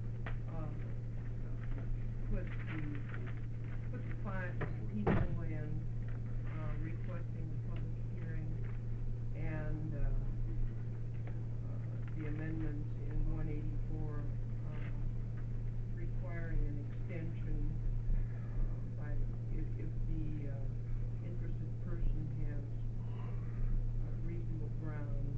put the 5 people in, requesting a public hearing, and the amendments in 184, requiring an extension by, if the interested person has reasonable grounds.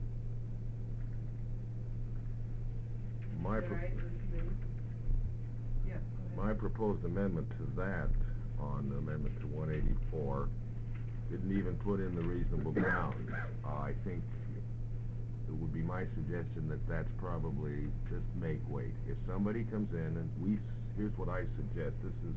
My Is that pro- right, or committee? Yeah, go ahead. My proposed amendment to that, on the amendment to 184, didn't even put in the reasonable grounds. I think it would be my suggestion that that's probably just make weight. If somebody comes in and here's what I suggest, this is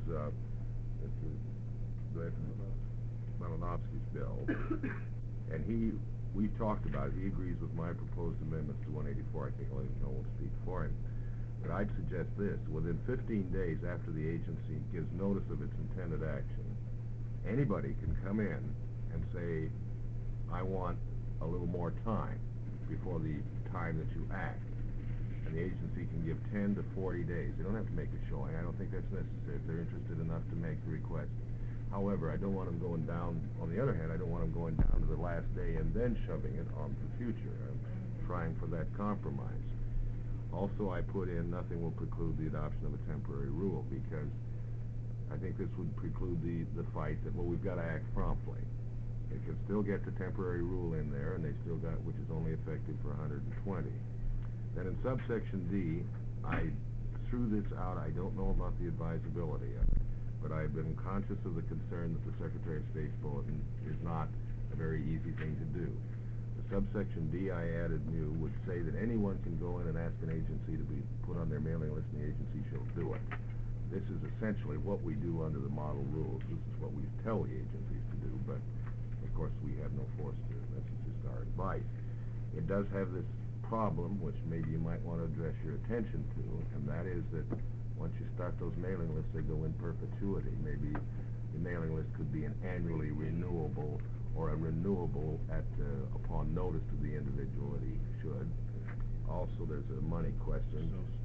Malinowski's bill, and we've talked about it, he agrees with my proposed amendments to 184, I think I'll even know we'll speak for him. But I'd suggest this, within 15 days after the agency gives notice of its intended action, anybody can come in and say, I want a little more time before the time that you act. And the agency can give 10 to 40 days. They don't have to make a showing. I don't think that's necessary if they're interested enough to make the request. However, I don't want them going down, on the other hand, I don't want them going down to the last day and then shoving it on to the future. I'm trying for that compromise. Also, I put in, nothing will preclude the adoption of a temporary rule, because I think this would preclude the fight that, well, we've got to act promptly. They can still get the temporary rule in there, and they still got, which is only effective for 120. Then in subsection D, I threw this out. I don't know about the advisability of it, but I've been conscious of the concern that the Secretary of State's bulletin is not a very easy thing to do. The subsection D I added new would say that anyone can go in and ask an agency to be put on their mailing list, and the agency shall do it. This is essentially what we do under the model rules. This is what we tell the agencies to do, but of course we have no force to it. This is just our advice. It does have this problem, which maybe you might want to address your attention to, and that is that once you start those mailing lists, they go in perpetuity. Maybe the mailing list could be an annually renewable, or a renewable upon notice to the individual that he should. Also, there's a money question.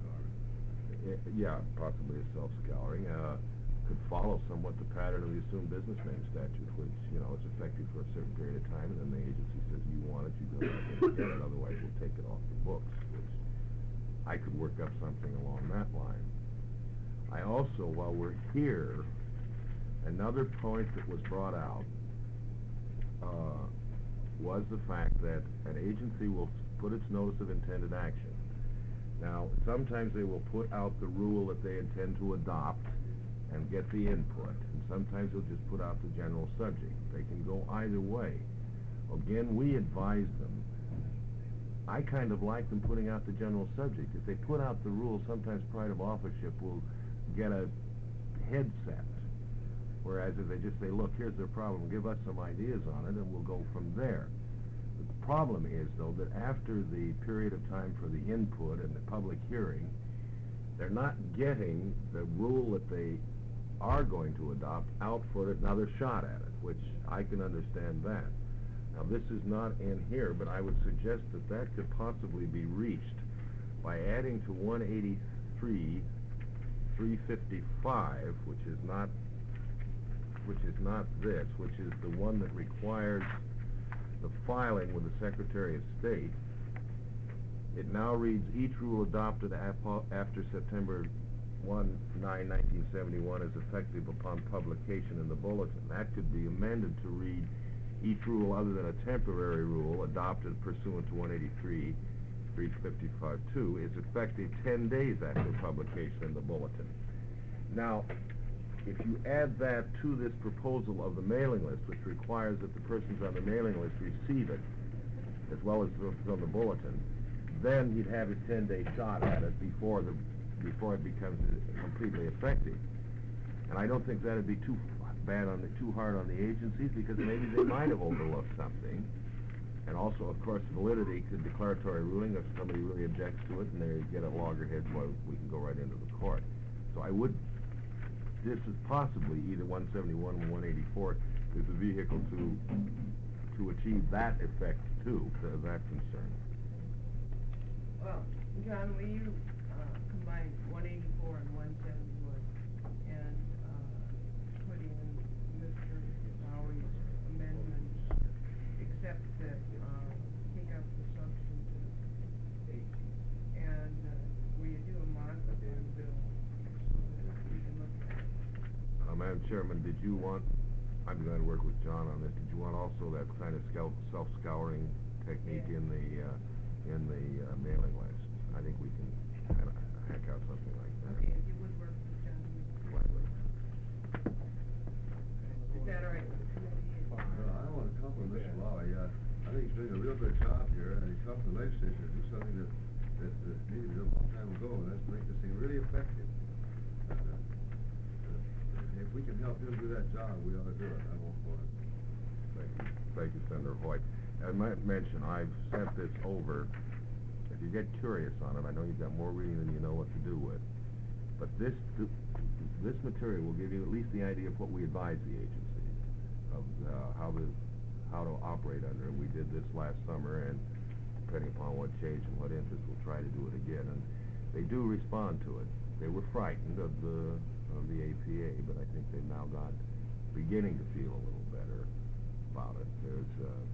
Yeah, possibly a self-scouring. Could follow somewhat the pattern of the assumed business name statute, which, is effective for a certain period of time, and then the agency says, you want it, you go back and get it, otherwise we'll take it off the books, which I could work up something along that line. I also, while we're here, another point that was brought out was the fact that an agency will put its notice of intended action. Now, sometimes they will put out the rule that they intend to adopt and get the input, and sometimes they'll just put out the general subject. They can go either way. Again, we advise them. I kind of like them putting out the general subject. If they put out the rule, sometimes pride of authorship will get a headset. Whereas if they just say, look, here's their problem, give us some ideas on it, and we'll go from there. The problem is, though, that after the period of time for the input and the public hearing, they're not getting the rule that they are going to adopt out for another shot at it, which I can understand that. Now, this is not in here, but I would suggest that that could possibly be reached by adding to 183, 355, which is not this, which is the one that requires the filing with the Secretary of State. It now reads, each rule adopted after September 1971 is effective upon publication in the Bulletin. That could be amended to read, each rule other than a temporary rule adopted pursuant to 183 355-2 is effective 10 days after publication in the bulletin. Now, if you add that to this proposal of the mailing list, which requires that the persons on the mailing list receive it, as well as from the bulletin, then he'd have his 10-day shot at it before it becomes completely effective. And I don't think that'd be too hard on the agencies, because maybe they might have overlooked something. And also, of course, validity to declaratory ruling, if somebody really objects to it and they get a loggerhead, well, we can go right into the court. So this is possibly either 171 or 184 is a vehicle to achieve that effect too, that concern. Well, John, will you, combine 184 and 171 and, put in Mr. Lowry's amendments, except that, take out the substantive, and, will you do a modified bill so that we can look at it? Madam Chairman, did you want, I'm going to work with John on this, did you want also that kind of self-scouring technique in the mailing list? I think we can kind of hack out something like that. Okay, if you would work with John, Gladly. is that all right? Well, I want to compliment Mr. Lowry. I think he's doing a real good job here, and he's helping the legislature do something that needed to be done a long time ago, and that's make this thing really effective. If we can help him do that job, we ought to do it. I'm all for it. Thank you, Senator Hoyt. As I mentioned, I've sent this over. If you get curious on it, I know you've got more reading than you know what to do with. But this material will give you at least the idea of what we advise the agency of how to operate under. And we did this last summer, and depending upon what change and what interest, we'll try to do it again. And they do respond to it. They were frightened of the APA, but I think they've now beginning to feel a little better about it. There's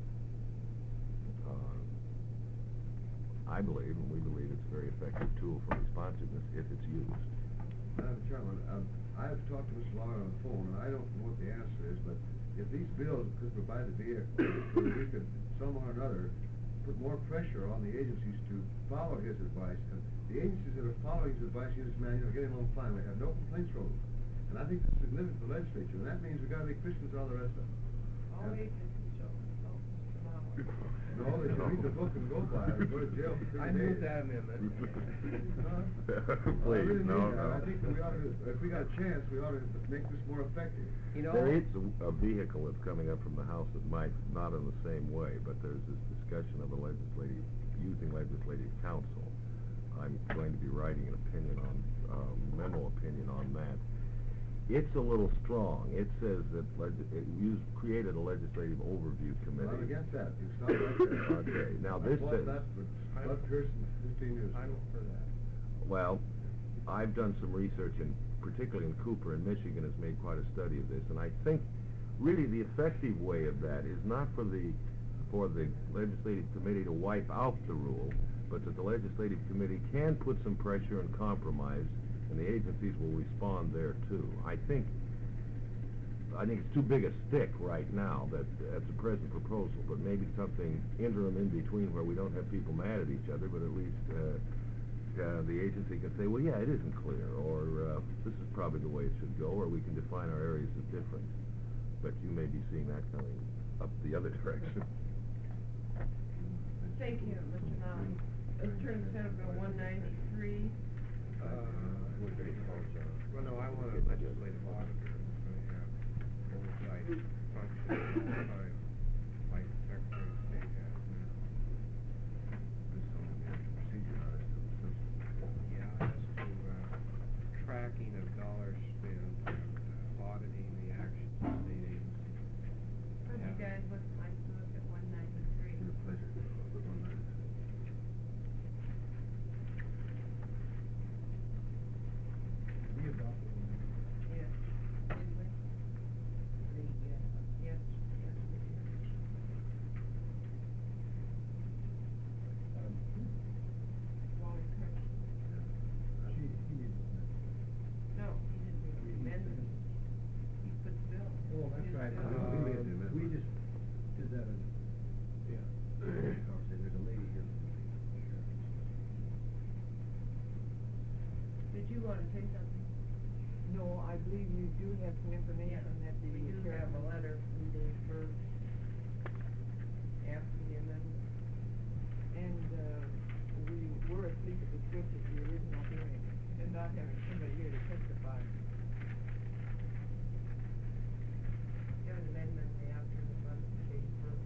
I believe, and we believe, it's a very effective tool for responsiveness if it's used. Madam Chairman, I've talked to Mr. Lowry on the phone, and I don't know what the answer is, but if these bills could provide the vehicle, we could somehow or another put more pressure on the agencies to follow his advice. And the agencies that are following his advice, this man, getting along fine. We have no complaints from them. And I think it's significant for the legislature, and that means we've got to be Christians and all the rest of it. All agencies shall consult Mr. Lowry. No, they should read the book and go by it, or go to jail for 30 days. I move that amendment. Please, no. I think that we ought to, if we got a chance, we ought to make this more effective. You know, There is a vehicle that's coming up from the House that might, not in the same way, but there's this discussion of using legislative counsel. I'm going to be writing an opinion memo opinion on that. It's a little strong. It says that you created a legislative overview committee. I'm against that. It's not like that. Okay, now this says... That's for Bud Pearson 15 years ago. I'm for that. Well, I've done some research, and particularly in Cooper and Michigan has made quite a study of this, and I think really the effective way of that is not for the legislative committee to wipe out the rule, but that the legislative committee can put some pressure and compromise, and the agencies will respond there too. I think it's too big a stick right now that's a present proposal, but maybe something interim in between where we don't have people mad at each other, but at least the agency can say, well, yeah, it isn't clear, or this is probably the way it should go, or we can define our areas of difference. But you may be seeing that coming up the other direction. Thank you, Mr. Lowry. Let's turn to Senate Bill 193. Well, no, I want a legislative auditor who's going to have oversight function like the Secretary of State has now. Yeah, as to tracking of dollars spent and auditing the actions of state agencies. Would you guys like to look at 193? Your pleasure. We adopted one. Yes. Did we? Yes, yes, we did. wanna say something? No, I believe you do have some information that the We do have a letter from Dave Burke after the amendment. And, we were asleep at the switch at the original hearing, and not having somebody here to testify. There was an amendment after the month of Dave Burke.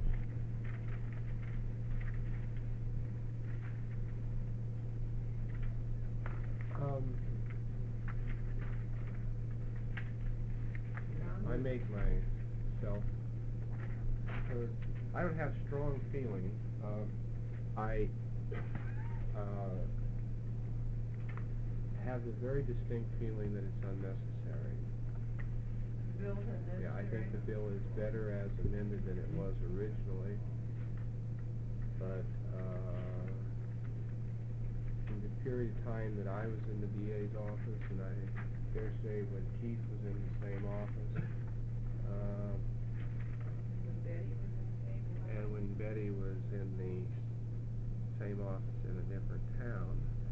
I make myself heard. I don't have strong feelings. I have a very distinct feeling that it's unnecessary. Bill's unnecessary? Yeah, I think the bill is better as amended than it was originally. But, in the period of time that I was in the DA's office, and I dare say when Keith was in the same office, When Betty was in the same office? and when Betty was in the same office in a different town,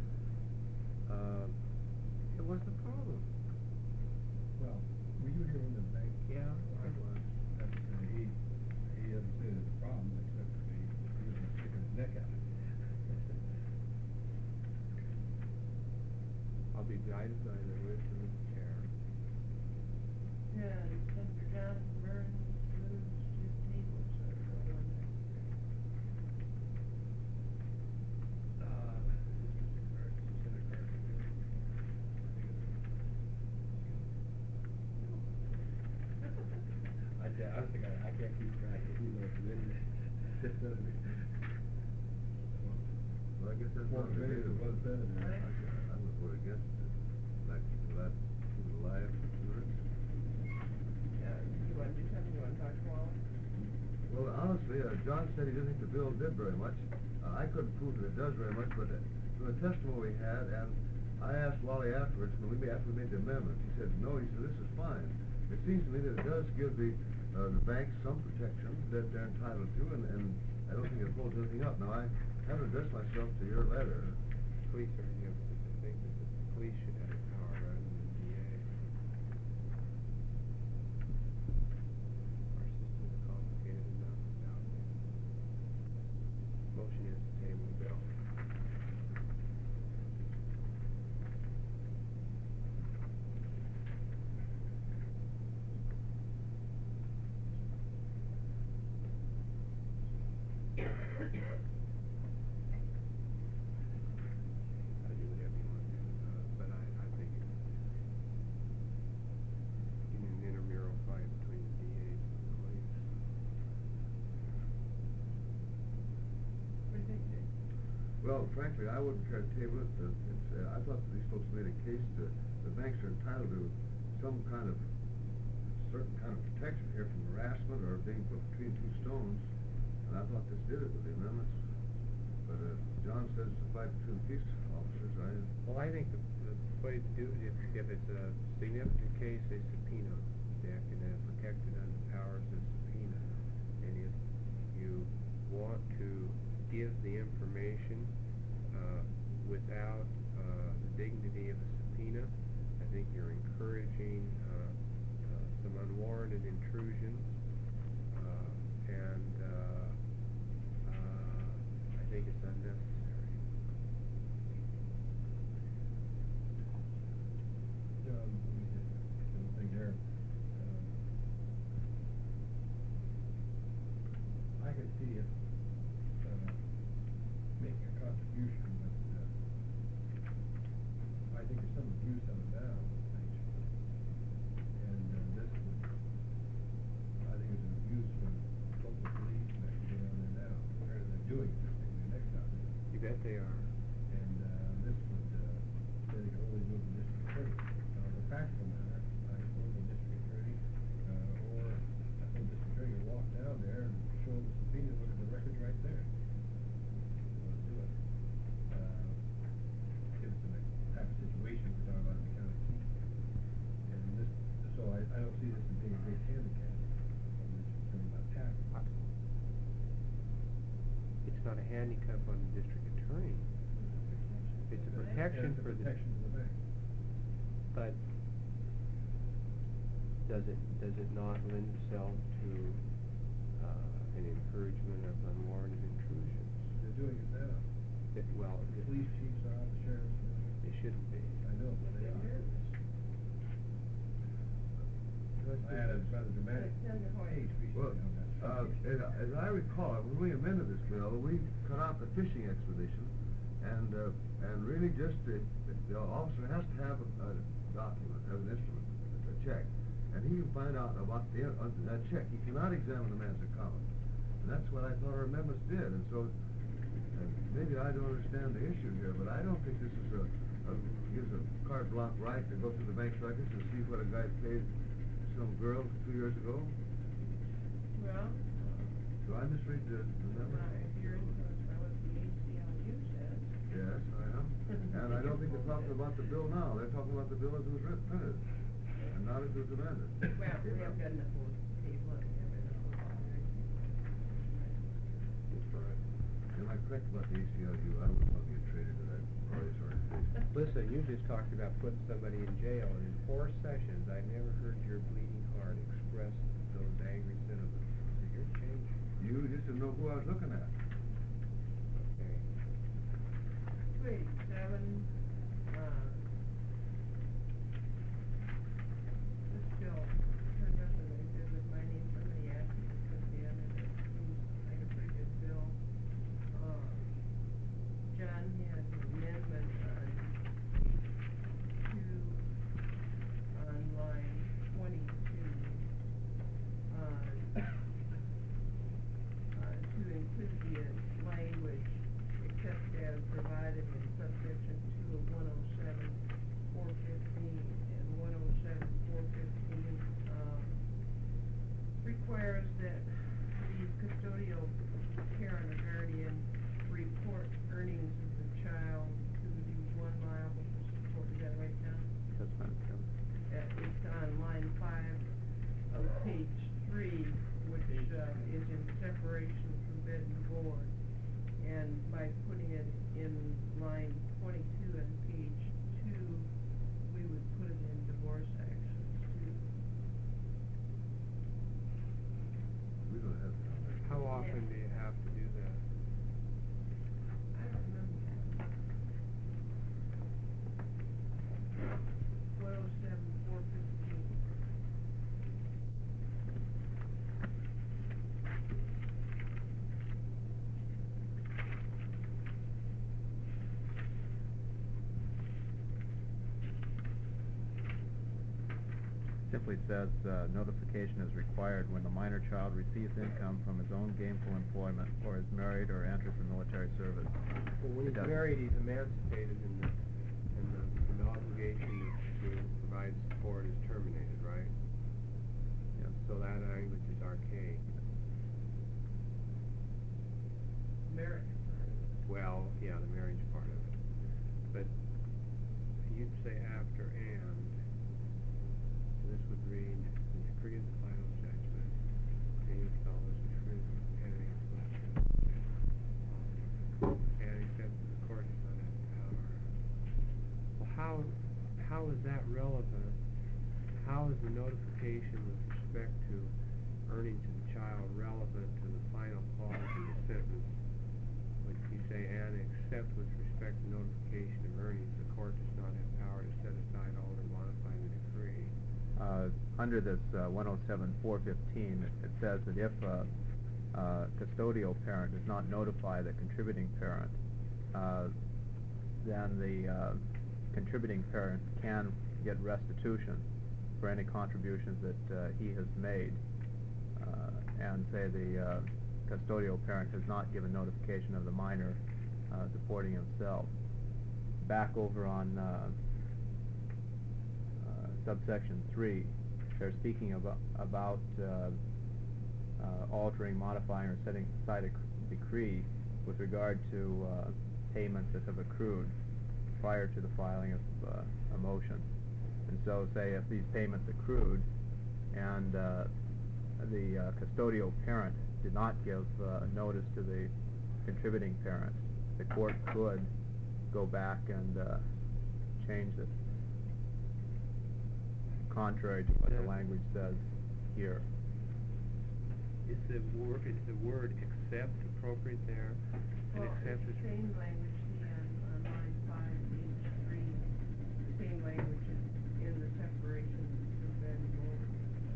it wasn't a problem. Well, were you here in the bank? Yeah, I was. That's, he doesn't say there's a problem, except he was sticking his neck out. I'll be guided by the wisdom of the chair. Yeah, Senator Johnson Burns moves to table, so it's all unnecessary. I was thinking, I can't keep track of who knows when. Well, I guess that's Four not the committees, reason. one senator. I would vote against it. Like, keep it alive. You wanna do something, you wanna talk to Wallace? Well, honestly, John said he didn't think the bill did very much. I couldn't prove that it does very much, but from the testimony we had, and I asked Wally afterwards, after we made the amendment, he said, no, he said, this is fine. It seems to me that it does give the banks some protection that they're entitled to, and I don't think it holds anything up. Now, I haven't addressed myself to your letter. Police are, I think that the police should have the power rather than the DA. Our system is complicated enough without it. Motion is to table the bill. I do whatever you want to do, but I think it's an intramural fight between the DAs and the police. What do you think, Dick? Well, frankly, I wouldn't care to table it. I thought that these folks made a case that the banks are entitled to some kind of, certain kind of protection here from harassment or being put between two stones. And I thought this did it with the amendments. But John says it's a fight between peace officers. Well, I think the way to do it, if it's a significant case, they subpoena Dick, and they're protected under powers of subpoena. And if you want to give the information without the dignity of a subpoena, I think you're encouraging some unwarranted intrusions, and I think it's unnecessary. Let me just, little thing there. I could see it, making a contribution, but, I think there's some abuse of it now, actually. And, this would, I think it's an abuse from local police that can go down there now, compared to them doing it, just taking the next out of it. You bet they are. And, this would, say they can only move the district attorney. Now, as a practical matter, I suppose the district attorney, or I suppose the district attorney can walk down there and show the subpoena, look at the records right there. If you wanna do it. If it's in a type of situation we're talking about in the county seat. And this, so I don't see this as being a great handicap on the district attorney not tackling. It's not a handicap on the district attorney. It's a protection And it's a for the. protection to the bank. But does it not lend itself to an encouragement of unwarranted intrusions? They're doing it now. Well, The police chiefs are, the sheriffs are. it shouldn't be. I know, but they are. I had a rather dramatic case Well, recently on that subject. as I recall, when we amended this bill, we cut out the fishing expedition, and really just, the officer has to have a document, have an instrument, a check, and he can find out about that check. He cannot examine the man's account, and that's what I thought our amendments did, and so, and maybe I don't understand the issue here, but I don't think this is gives a carte blanche right to go through the bank's records and see what a guy paid some girl 2 years ago. Well, Do I misread the number? if you're influenced by what the ACLU says. Yes, I am. And I don't think they're talking about the bill now. They're talking about the bill as it was printed, and not as it was amended. Well, we haven't got enough votes to table it, we haven't enough votes. That's right. Am I correct about the ACLU? I wouldn't want to get traded to that party's organization. Listen, you just talked about putting somebody in jail, and in 4 sessions, I never heard your bleeding heart express those angry sentiments. So you're changing. You just didn't know who I was looking at. Okay. 287, this bill turned up as I said with my name, somebody asked me to put it in, and it seems like a pretty good bill. John had an amendment on page 2, on line 22, to include the language except as provided in subsection 2 of 107-415, and 107-415, requires that the custodial parent or guardian report earnings of the child to the one liable for support. Is that right, John? Yes, Madam Chairman. It's on line 5 of page 3, which is in separation from bed and board. And by putting it in line 22 on page 2, we would put it in divorce actions too. We don't have to. How often do you have to do that? I don't remember that. 107-415. Simply says, notification is required when the minor child receives income from his own gainful employment, or is married, or enters the military service. Well, when It he's doesn't- married, he's emancipated, and the obligation to provide support is terminated, right? Yes. So that language is archaic. Marriage part of it. Well, yeah, the marriage part of it. But you'd say after and this would read, which creates the final judgment, any fellows which creates any and except that the court does not have power. Well, how is that relevant? How is the notification with respect to earnings of the child relevant to the final clause in the sentence? Which you say, and except with respect to notification of earnings, the court does not have power to set aside, alter, modify the decree. Under this 107-415, it says that if a custodial parent does not notify the contributing parent, then the contributing parent can get restitution for any contributions that he has made, and say the custodial parent has not given notification of the minor supporting himself. Back over on subsection 3, they're speaking about altering, modifying, or setting aside a decree with regard to payments that have accrued prior to the filing of a motion. And so, say if these payments accrued and the custodial parent did not give notice to the contributing parent, the court could go back and change this. contrary to what the language says here. Is the word accept appropriate there? And Well, accept it's is. the same language, see, on line 5, page 3, the same language in the separation of bed and board.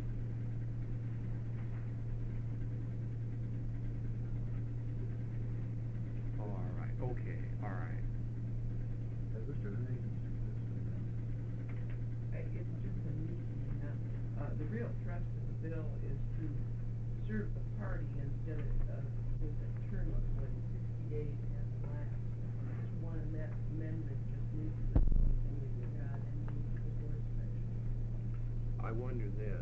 Oh, all right, okay, all right. Has Mr. Henning? It's just a meeting, the real thrust of the bill is to serve the party instead of his attorney when 60 days has elapsed. Just one amendment just needs this one thing that you got and needs the board section. I wonder this.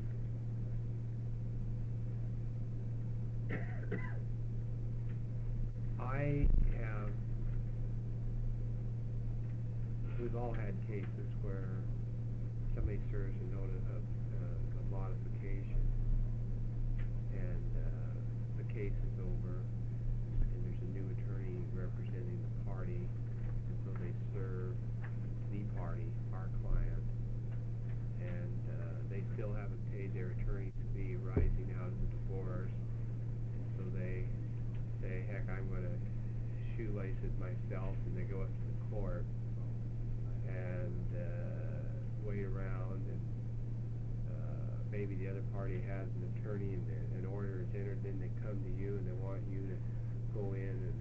We've all had cases where somebody serves a notice of modification, and the case is over, and there's a new attorney representing the party, and so they serve the party, our client, and they still haven't paid their attorney's fee rising out of the divorce, and so they say, heck, I'm gonna shoelace it myself, and they go up to the court and wait around, and maybe the other party has an attorney, and an order is entered, then they come to you and they want you to go in and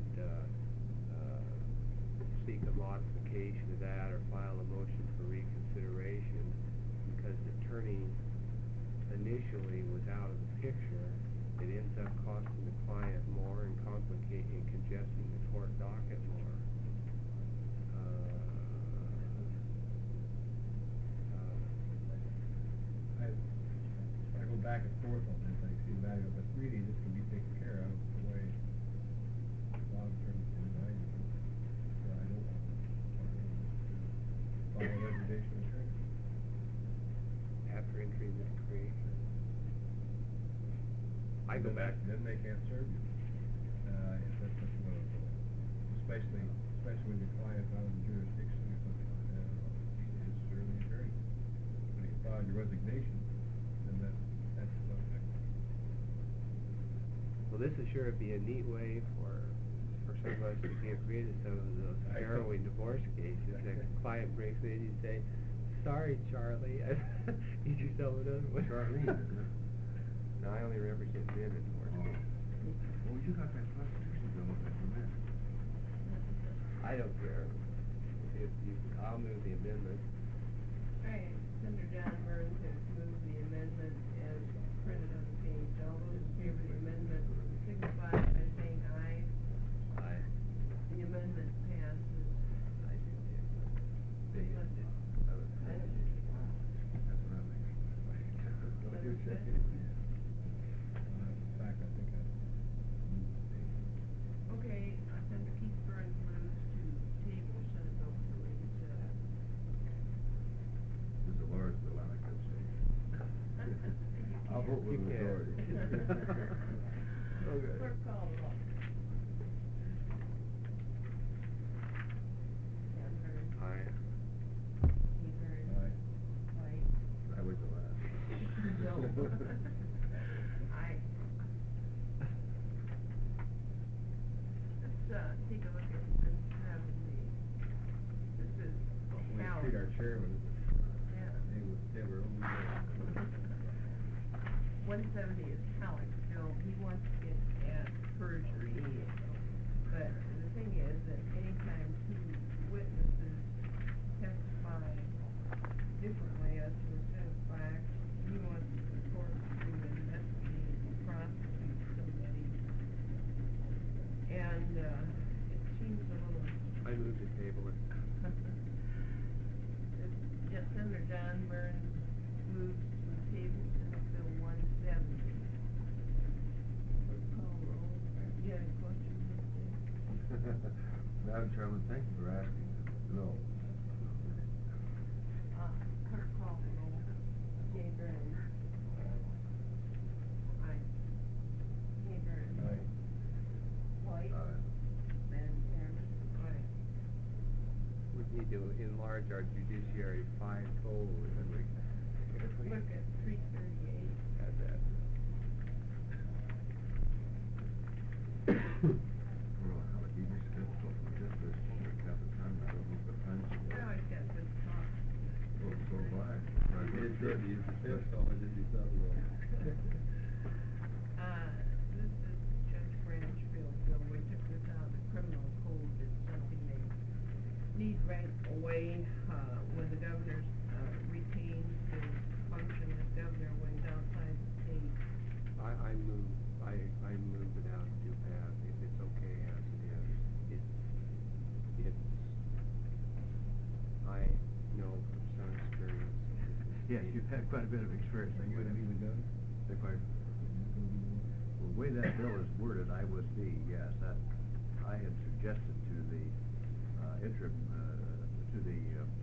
seek a modification of that or file a motion for reconsideration because the attorney initially was out of the picture. It ends up costing the client more and complicating and congesting the court docket more. I go back and forth on this, I see the value, but really this can be taken care of the way long-term can advise you. So I don't want to file a reservation of attorney. After entry into the creation. I go back. Then they can't serve you, if that's what you want to do. Especially when your client's out of the jurisdiction or something like that, you need to serve the attorney. When you file your resignation, then that's not effective. Well, this is sure be a neat way for some of us to get rid of some of those harrowing divorce cases. The client breaks in, you say, sorry, Charlie, get yourself another one. Charlene, isn't it? No, I only represent men in divorce cases. Well, you got that constitution bill up there for men. I don't care. I'll move the amendment. All right, Senator John Burns has moved the amendment as printed on the page. All those in favor of the amendment signify by saying aye. Aye. The amendment passes. I do. That's it. That's what I think. What you said. In fact, I think I moved the page. Okay, Senator Keith Burns moves to table Senate Bill 287. This is a large bill, I like that shape. I'll vote with the majority. Okay. Clerk call the roll. Dan Burns. Aye. Keith Burns. Aye. White. I wait till last. No. Aye. Let's take a look at 170. This is We Howard. treat our chairman, Yeah. they were only. 170 is Halleck's bill. He wants to get at perjury. But the thing is that anytime two witnesses testify differently as to a set of facts, he wants the court to investigate and prosecute somebody. And it seems a little... I move the table. Yes, Senator John Burns moves to the table Senate Bill 170. Call roll. Do you have any questions, Mr. Davis? Madam Chairman, thank you for asking. No. Clerk call the roll. Jay Burns. Aye. Jay Burns. Aye. White. Aye. Madam Chairman. Aye. We need to enlarge our judiciary fivefold, and we Let's look at 338. Add that. Well, how about you just get something like this, there's half the time, I don't know what time I it is. always got good talk. Well, so do I. It's good, you fifth, always in these other ones. This is Judge Branchfield bill. We took this out of the criminal code. It's something they need right away, when the governor's, retains his function as governor when he's outside the state. I move it out to pass, if it's okay as it is. It's, I know from some experience. Yes, you've had quite a bit of experience. You haven't even done? Beg pardon? Well, the way that bill is worded, I would be, yes, I had suggested to the, interim, to the,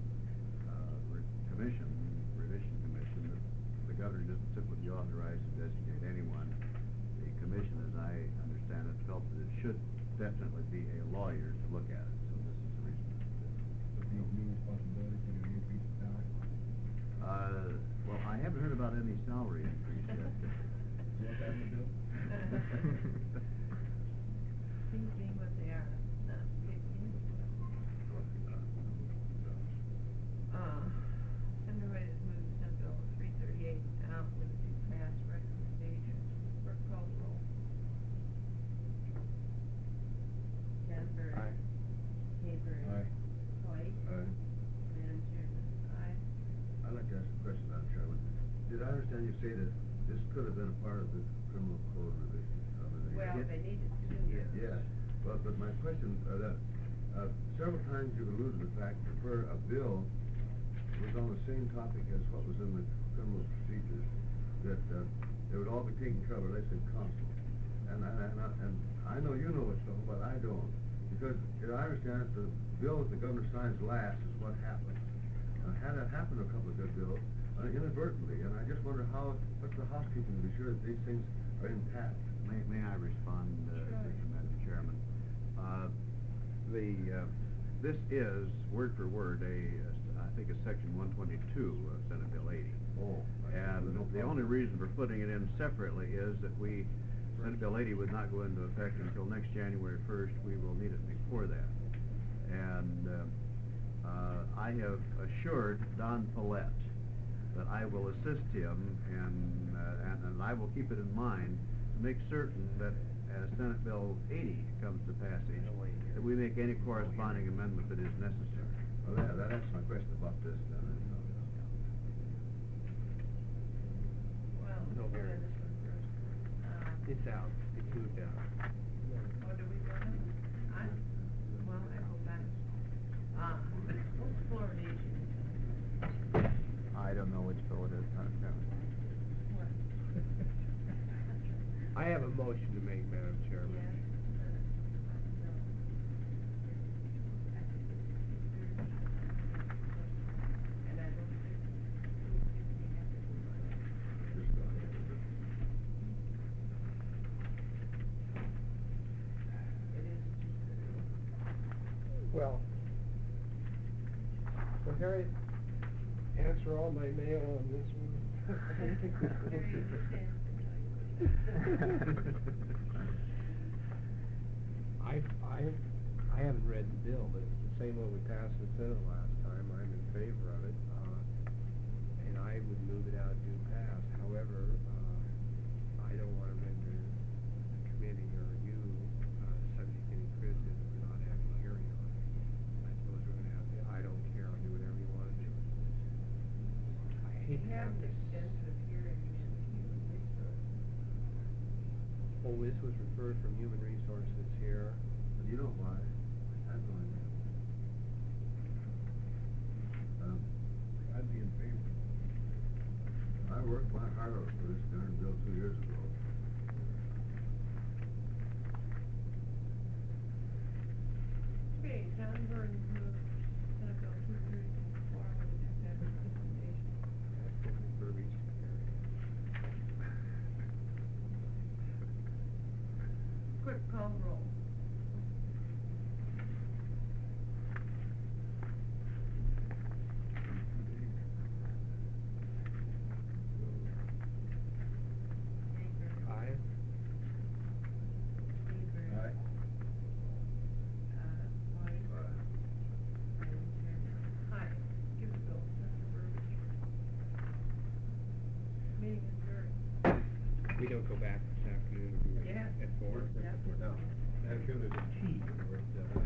revision commission, that the governor doesn't simply authorize to designate anyone. The commission, as I understand it, felt that it should definitely be a lawyer to look at it, so this is the reason. With these new responsibilities, you know, increase the salary? Well, I haven't heard about any salary increase yet. You want that in the bill? Things being what they are, not big news. Senate Right has moved Senate Bill 338 out with a due pass recommendation. Clerk call the roll. Casper. Aye. Capron. Aye. White. Aye. Madam Chairman. Aye. I'd like to ask a question, Madam Chairman. Did I understand you say that this could have been a part of the criminal code revision? Well, they needed to. Yeah, well, but my question, several times you've alluded to the fact that where a bill was on the same topic as what was in the criminal procedures, that, it would all be taken care of, let's say, counsel. And I know you know what's going, but I don't. Because, I understand that the bill that the governor signs last is what happens. And had that happened to a couple of good bills, inadvertently, and I just wonder what's the housekeeping to be sure that these things are intact? May I respond, Madam Chairman? This is, word for word, I think it's section 122 of Senate Bill 80. Oh. And the only reason for putting it in separately is that Senate Bill 80 would not go into effect until next January 1st. We will need it before that. And I have assured Don Paulette that I will assist him, and I will keep it in mind to make certain that as Senate Bill 80 comes to passage, that we make any corresponding amendment that is necessary. Well, that answers my question about this, then. Well, No go ahead, variance. this one first. It's out, it's moved out. Oh, do we go on? Well, I go back. Fluoridation. I don't know which bill it is, Madam Chairman. What? I have a motion to make, Madam Chairman. Yes. And I don't think we have to move on it. Just go ahead. It is Well, Harry, answer all my mail on this one. I haven't read the bill, but it's the same one we passed in the Senate last time. I'm in favor of it, and I would move it out due pass. However, I don't want to render the committee or you subject to any criticism for not having a hearing on it. I suppose we're going to have to. I don't care. I'll do whatever you want to do. I hate to We have have an this. extensive hearing in human resources. Oh, this was referred from Human Resources here. But you know why? I have no idea. I'd be in favor. I worked my heart out for this darn bill 2 years ago. Okay, John Burns moved Senate Bill 234 with a due pass recommendation. That's what we verbiage here. Clerk call the roll. go back this afternoon or do it Yeah. at 4? Now, I'm sure there's a T where it's,